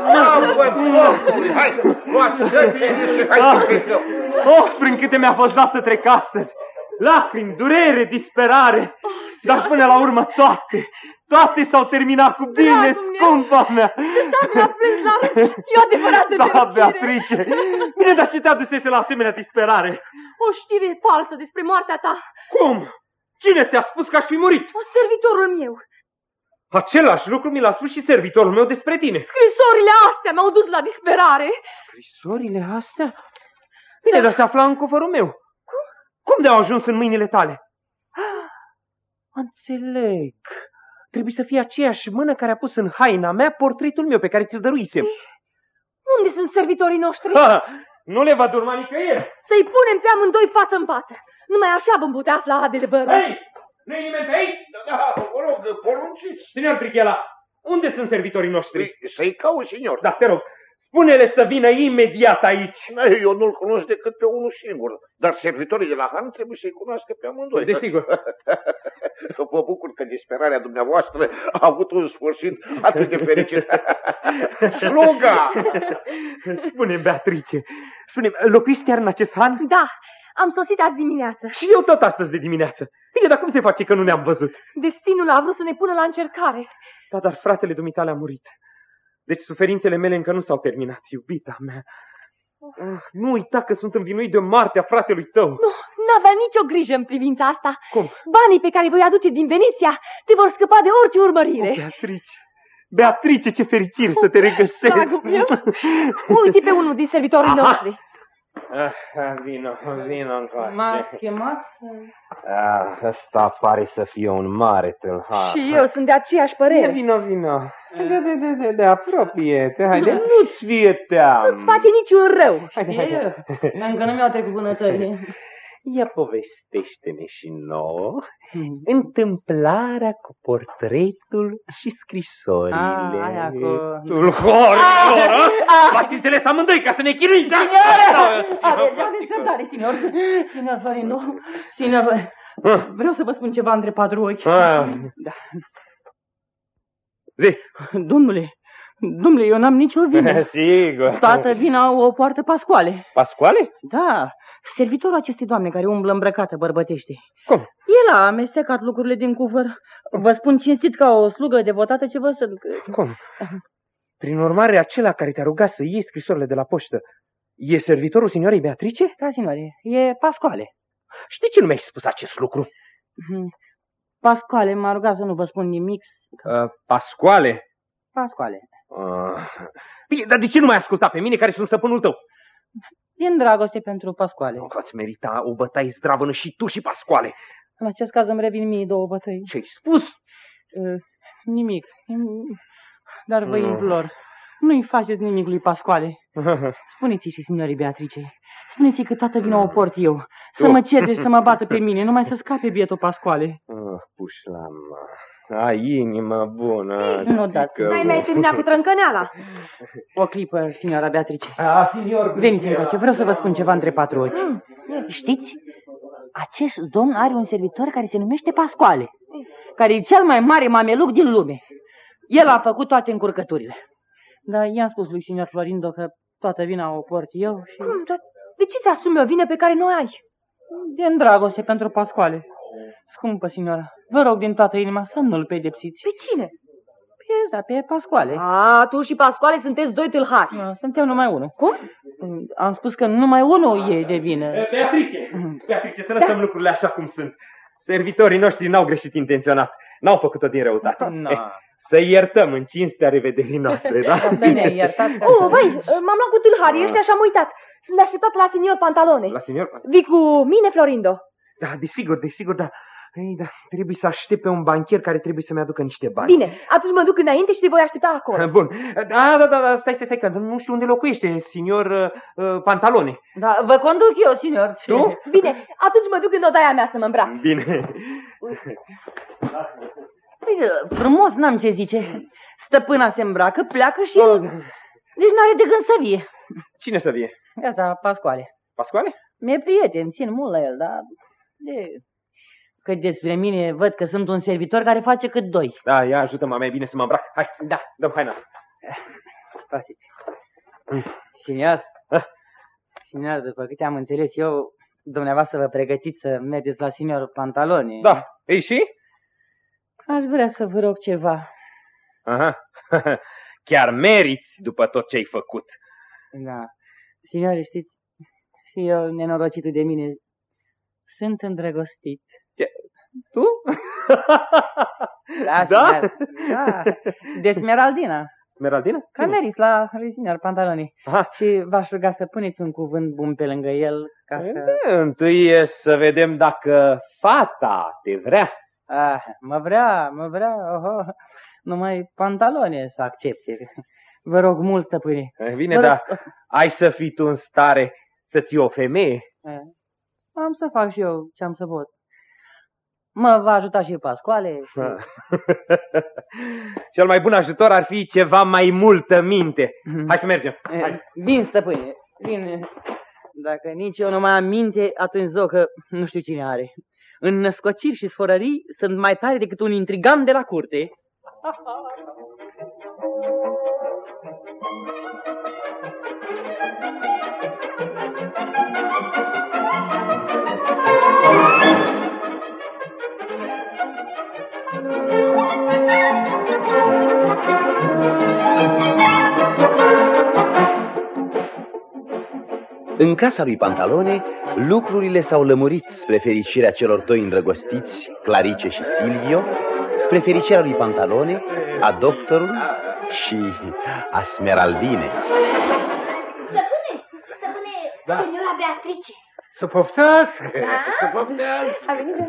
Hai, luați-se bine și hai să plecăm! Oh, prin câte mi-a fost dat să trec astăzi! Lacrimi, durere, disperare! Dar până la urmă toate s-au terminat cu bine, scumpa mea! Susana a plâns la râs, e o adevărată fericire! Da, Beatrice! Bine, dar ce te adusese la asemenea disperare? O știre falsă despre moartea ta. Cum? Cine ți-a spus că aș fi murit? Servitorul meu. Același lucru mi l-a spus și servitorul meu despre tine. Scrisorile astea m-au dus la disperare. Scrisorile astea? Bine, dar se afla în cufărul meu. Cum de-au ajuns în mâinile tale? Înțeleg. Trebuie să fie aceeași mână care a pus în haina mea portretul meu pe care ți-l dăruisem. Unde sunt servitorii noștri? Nu le va urma nicăieri. Să-i punem pe amândoi față în față. Numai așa vom putea afla adevărul. Hei! Nu-i nimeni pe aici? Da, vă rog, porunciți. Signor Brighela, unde sunt servitorii noștri? Să-i caut, signor. Da, te rog. Spune-le să vină imediat aici. Eu nu-l cunosc decât pe unul singur, dar servitorii de la Han trebuie să-i cunoască pe amândoi. Desigur. Mă bucur că disperarea dumneavoastră a avut un sfârșit atât de fericit. Sluga! Spune-mi, Beatrice, spune-mi, locuiești chiar în acest Han? Da, am sosit azi dimineață. Și eu tot astăzi de dimineață. Bine, dar cum se face că nu ne-am văzut? Destinul a vrut să ne pună la încercare. Da, dar fratele dumitale a murit. Deci suferințele mele încă nu s-au terminat, iubita mea. Nu uita că sunt învinuit de moartea fratelui tău. Nu, n-avea nicio grijă în privința asta. Cum? Banii pe care voi aduce din Veneția te vor scăpa de orice urmărire. Beatrice, Beatrice, ce fericire să te regăsesc. Dragul meu, uite pe unul din servitorii noștri. Vino încoace. M-ați chemat? Ăsta pare să fie un mare tâlhar. Și eu sunt de aceeași părere. Vino. De apropie-te, haide, nu-ți fie teamă. Nu-ți face niciun rău. Știe, încă nu mi-au trecut vânătării. Ia povestește-ne și nouă întâmplarea cu portretul și scrisorile. Aia cu... Tulhor! V-ați înțeles amândoi ca să ne chinuiți, da? Aveți răbdare, signor Florindo. Signor, vreau să vă spun ceva între patru ochi. Da. Zi. Domnule, eu n-am nicio vină. Sigur. Toată vina o poartă Pascoale. Pascoale? Da, servitorul acestei doamne care umblă îmbrăcată bărbătește. Cum? El a amestecat lucrurile din cufăr. Vă spun cinstit ca o slugă devotată ce vă sunt. Cum? Prin urmare, acela care te-a rugat să iei scrisorile de la poștă e servitorul signoarei Beatrice? Da, signore, e Pascoale. Și de ce nu mi-ai spus acest lucru? Pascoale m-a rugat să nu vă spun nimic. Pascoale? Pascoale. Bine, dar de ce nu m-ai ascultat pe mine care sunt stăpânul tău? E în dragoste pentru Pascoale. Ați merita o bătaie zdravănă și tu și Pascoale. În acest caz îmi revin mie 2 bătăi. Ce-ai spus? Nimic. Dar vă implor, nu-i faceți nimic lui Pascoale. Spuneți-i și signorii Beatrice. Spuneți-i că toată vina o port eu. Să mă certe și să mă bată pe mine, numai să scape bietul Pascoale. Pușlama, ai inimă bună. Nu dați. N-ai mai terminat cu trâncăneala. O clipă, signora Beatrice. Signor. Veniți încoace, vreau să vă spun ceva între patru ochi. Știți? Acest domn are un servitor care se numește Pascoale, care e cel mai mare mameluc din lume. El a făcut toate încurcăturile. Dar i-am spus lui signor Florindo că toată vina o port eu și... Cum? Dar de ce ți asumi o vină pe care nu o ai? Din dragoste pentru Pascoale. Scumpă signora, vă rog din toată inima să nu-l pedepsiți. Pe cine? Pe Pascoale. A, tu și Pascoale sunteți doi tâlhari. Suntem numai unul. Cum? Am spus că numai unul e de vină. Beatrice, să lăsăm lucrurile așa cum sunt. Servitorii noștri n-au greșit intenționat. N-au făcut-o din răutate. No. Să iertăm în cinstea revederii noastre, da? Bine, iertați. Vai, m-am luat cu tâlharii ăștia și am uitat. Sunt așteptat la signor Pantalone. La signor? Vii cu mine, Florindo? Da, desigur, da. Ei, da, trebuie să aștept pe un banchier care trebuie să-mi aducă niște bani. Bine, atunci mă duc înainte și te voi aștepta acolo. Bun. Da, stai, că nu știu unde locuiește, signor Pantalone. Da, vă conduc eu, signor. Tu? Bine, atunci mă duc în odaia mea să mă îmbrac. Bine. Păi, frumos, n-am ce zice. Stăpâna se îmbracă, pleacă și... Deci n-are de gând să vie. Cine să vie? Asta, Pascoale. Pascoale? Mi-e prieten, țin mult la el, dar... Că despre mine văd că sunt un servitor care face cât doi. Da, ia ajută-mă, mai bine să mă îmbrac. Hai, da, dăm haina. Pasiți. Signor, după câte am înțeles eu, dumneavoastră vă pregătiți să mergeți la signor Pantalone. Da, ei și? Aș vrea să vă rog ceva. Aha, chiar meriți după tot ce ai făcut. Da, signore, știți, și eu, nenorocitul de mine, sunt îndrăgostit. Ce? Tu? Da, da? Da, de Smeraldina. Smeraldina? Că meris la signor Pantalone. Aha. Și v-aș ruga să puneți un cuvânt bun pe lângă el ca să... Întâi e să vedem dacă fata te vrea. Mă vrea, numai Pantalone să accepte. Vă rog mult, stăpâne. Bine, dar ai să fii tu în stare să ții o femeie? Am să fac și eu ce am să pot. Mă va ajuta și Pascoale. Și... Cel mai bun ajutor ar fi ceva mai multă minte. Hai să mergem. Hai. Bine, stăpâne, bine. Dacă nici eu nu mai am minte, atunci zău că nu știu cine are. În născociri și sforării sunt mai tare decât un intrigant de la curte. În casa lui Pantalone, lucrurile s-au lămurit spre fericirea celor doi îndrăgostiți, Clarice și Silvio, spre fericirea lui Pantalone, a doctorului și a Smeraldinei. Stăpâne, signora Beatrice. Să poftească, să poftească. A venit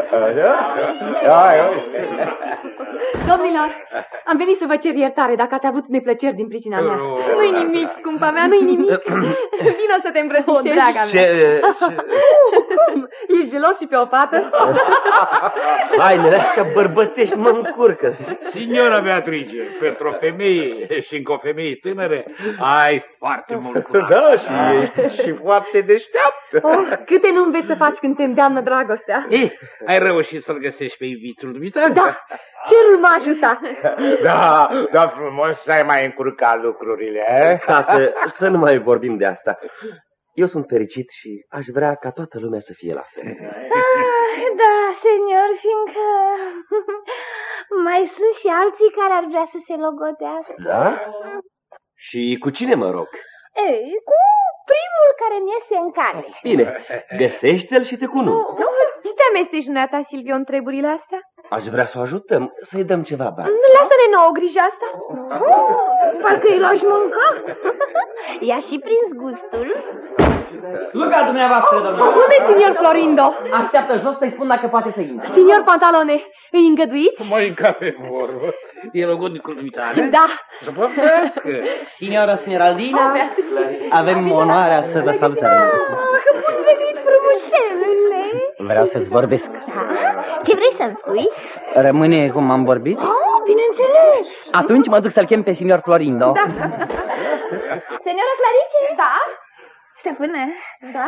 Domnilor, am venit să vă cer iertare dacă ați avut neplăceri din pricina mea. Nu-i nimic, scumpa mea, nu-i nimic. Vino să te îmbrățișezi. Draga mea. Cum? Ești gelos și pe o pată? Hainele astea bărbătești mă încurcă. Signora Beatrice, pentru o femeie și încă o femeie tânără, ai foarte mult curaj. Da, și ești și foarte deșteaptă. Câte nu înveți să faci când te îndeamnă dragostea. Ai reușit să-l găsești pe iubitul dumitare? Da, cerul m-a ajutat. Da, frumos să ai mai încurcat lucrurile. Tată, să nu mai vorbim de asta. Eu sunt fericit și aș vrea ca toată lumea să fie la fel. Da, senior, fiindcă mai sunt și alții care ar vrea să se logodească. Da? Și cu cine mă rog? Ei, cu primul care mi iese în cale. Bine, găsește-l și te cunosc. Ce te amesteci dumneata, Silvio, în treburile astea? Aș vrea să o ajutăm, să-i dăm ceva bani. Lasă-ne nouă grijă asta. Parcă îi lași mânca. I-a și prins gustul. Sluga dumneavoastră, domnule. Unde e signor Florindo? Așteaptă jos să-i spun dacă poate să intre. Signor Pantalone, îi îngăduiți? Mă înca pe vorbă. E logodnicul dumitare? Da. Să poftească. Signora Smeraldina, avem onoarea să vă salutăm. Bun venit, frumușelule. Vreau să-ți vorbesc. Ce vrei să-mi spui? Rămâne cum am vorbit? Bineînțeles. Atunci mă duc să-l chem pe signor Florindo. Da. Seniora Clarice? Da. Stăpâne? Da.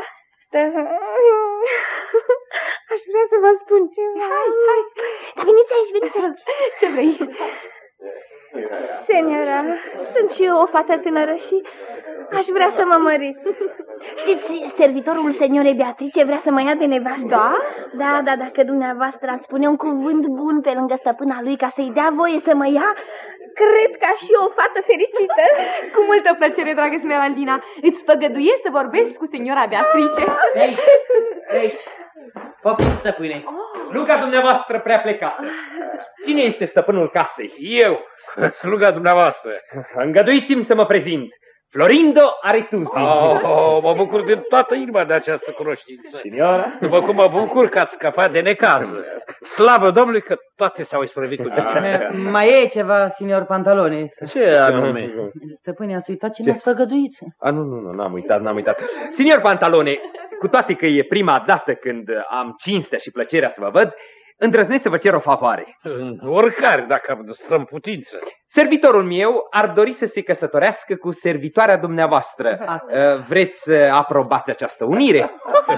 Aș vrea să vă spun ceva. Hai. Dar veniți aici. Ce vrei? Seniora, sunt și eu o fată tânără și aș vrea să mă mărit. Știți, servitorul seniorei Beatrice vrea să mă ia de nevastă. Da? Da, dacă dumneavoastră ați spune un cuvânt bun pe lângă stăpâna lui ca să-i dea voie să mă ia, cred că aș fi o fată fericită. Cu multă plăcere, dragă Smeraldina. Îți făgăduiesc să vorbesc cu seniora Beatrice. Aici. Poftiți, stăpâne. Sluga dumneavoastră prea plecată. Cine este stăpânul casei? Eu, sluga dumneavoastră. Îngăduiți-mi să mă prezint. Florindo Aretusi. Mă bucur din toată inima de această cunoștință. Signora? După cum mă bucur că ați scăpat de necaz. Slavă Domnului că toate s-au isprăvit cu bine. Mai e ceva, signor Pantalone? Ce anume? Stăpâne, ați uitat ce mi-ați făgăduit? Nu, n-am uitat. Signor Pantalone, cu toate că e prima dată când am cinstea și plăcerea să vă văd, îndrăznesc să vă cer o favoare. Oricare, dacă stăm putință. Servitorul meu ar dori să se căsătorească cu servitoarea dumneavoastră. Vreți să aprobați această unire?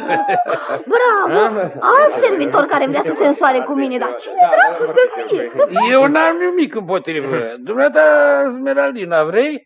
Bravo! Alt servitor care vrea să se însoare cu mine, dar cine dracu să fie? Eu n-am nimic împotrivă. Dumneata, Smeraldina, vrei?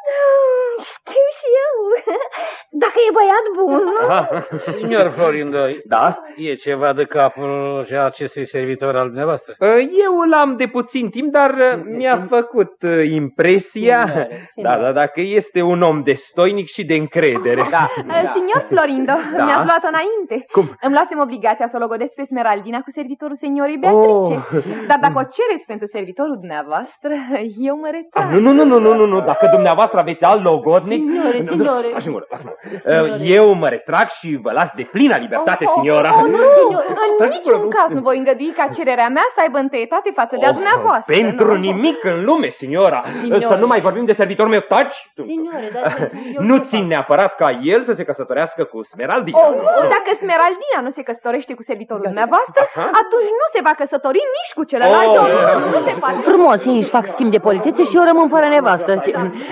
Știu și eu. Dacă e băiat bun. Signor Florindo, da? E ceva de capul acestui servitor al dumneavoastră? Eu l-am de puțin timp, dar mi-a făcut impresia. Da, dacă este un om destoinic și de încredere. Signor Florindo, mi-ați luat înainte. Cum? Îmi luasem obligația să o logodesc pe Smeraldina cu servitorul seniorii Beatrice. Dar dacă o cereți pentru servitorul dumneavoastră, eu mă retrag. Nu, dacă dumneavoastră aveți alt logodnic. Signore. Eu mă retrag și vă las de plină libertate, signora. Nu, în niciun caz nu voi îngădui ca cererea mea să aibă întâietate față de a dumneavoastră. Pentru nimic în lume, signora. Să nu mai vorbim de servitorul meu. Taci! Signore, dar nu țin neapărat ca el să se căsătorească cu Smeraldina. Dacă Smeraldina nu se căsătorește cu servitorul dumneavoastră, atunci nu se va căsători nici cu celălalt. Nu se poate. Frumos, ei își fac schimb de politețe și eu rămân fără nevastă.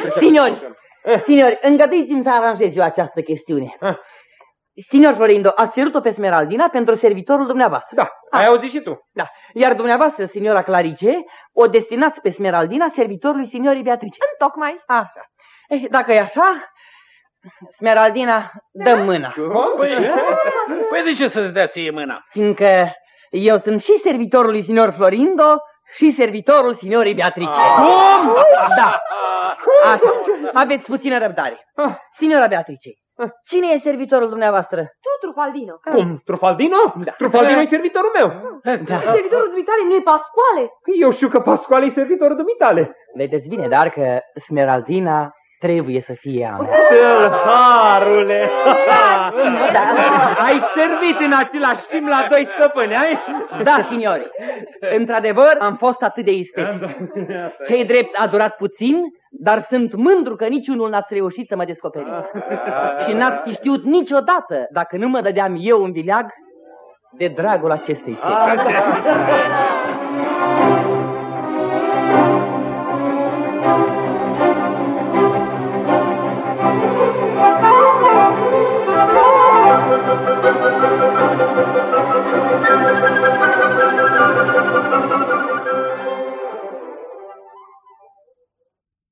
Signori, îngăduiți-mi să aranjez eu această chestiune. Signor Florindo, ați cerut-o pe Smeraldina pentru servitorul dumneavoastră. Da, ai auzit și tu. Da, iar dumneavoastră, signora Clarice, o destinați pe Smeraldina servitorului signorii Beatrice. Întocmai. Așa. Dacă e așa, Smeraldina, dă mâna. Păi de ce să-ți dea ție mâna? Fiindcă eu sunt și servitorul lui signor Florindo și servitorul signorii Beatrice. Cum? Da. Așa, aveți puțină răbdare. Signora Beatrice, cine e servitorul dumneavoastră? Tu, Trufaldino. Cum? Trufaldino? Da. Trufaldino e servitorul meu. Servitorul dumitale nu e Pascoale? Eu știu că Pascoale e servitorul dumitale. Vedeți bine, dar că Smeraldina trebuie să fie a mea. Tâlharule! Ai servit în același timp la doi stăpâni, ai? Da, signori. Într-adevăr, am fost atât de isteți. Ce-i drept a durat puțin, dar sunt mândru că niciunul n-ați reușit să mă descoperiți. Și n-ați fi știut niciodată dacă nu mă dădeam eu în vileag de dragul acestei fete.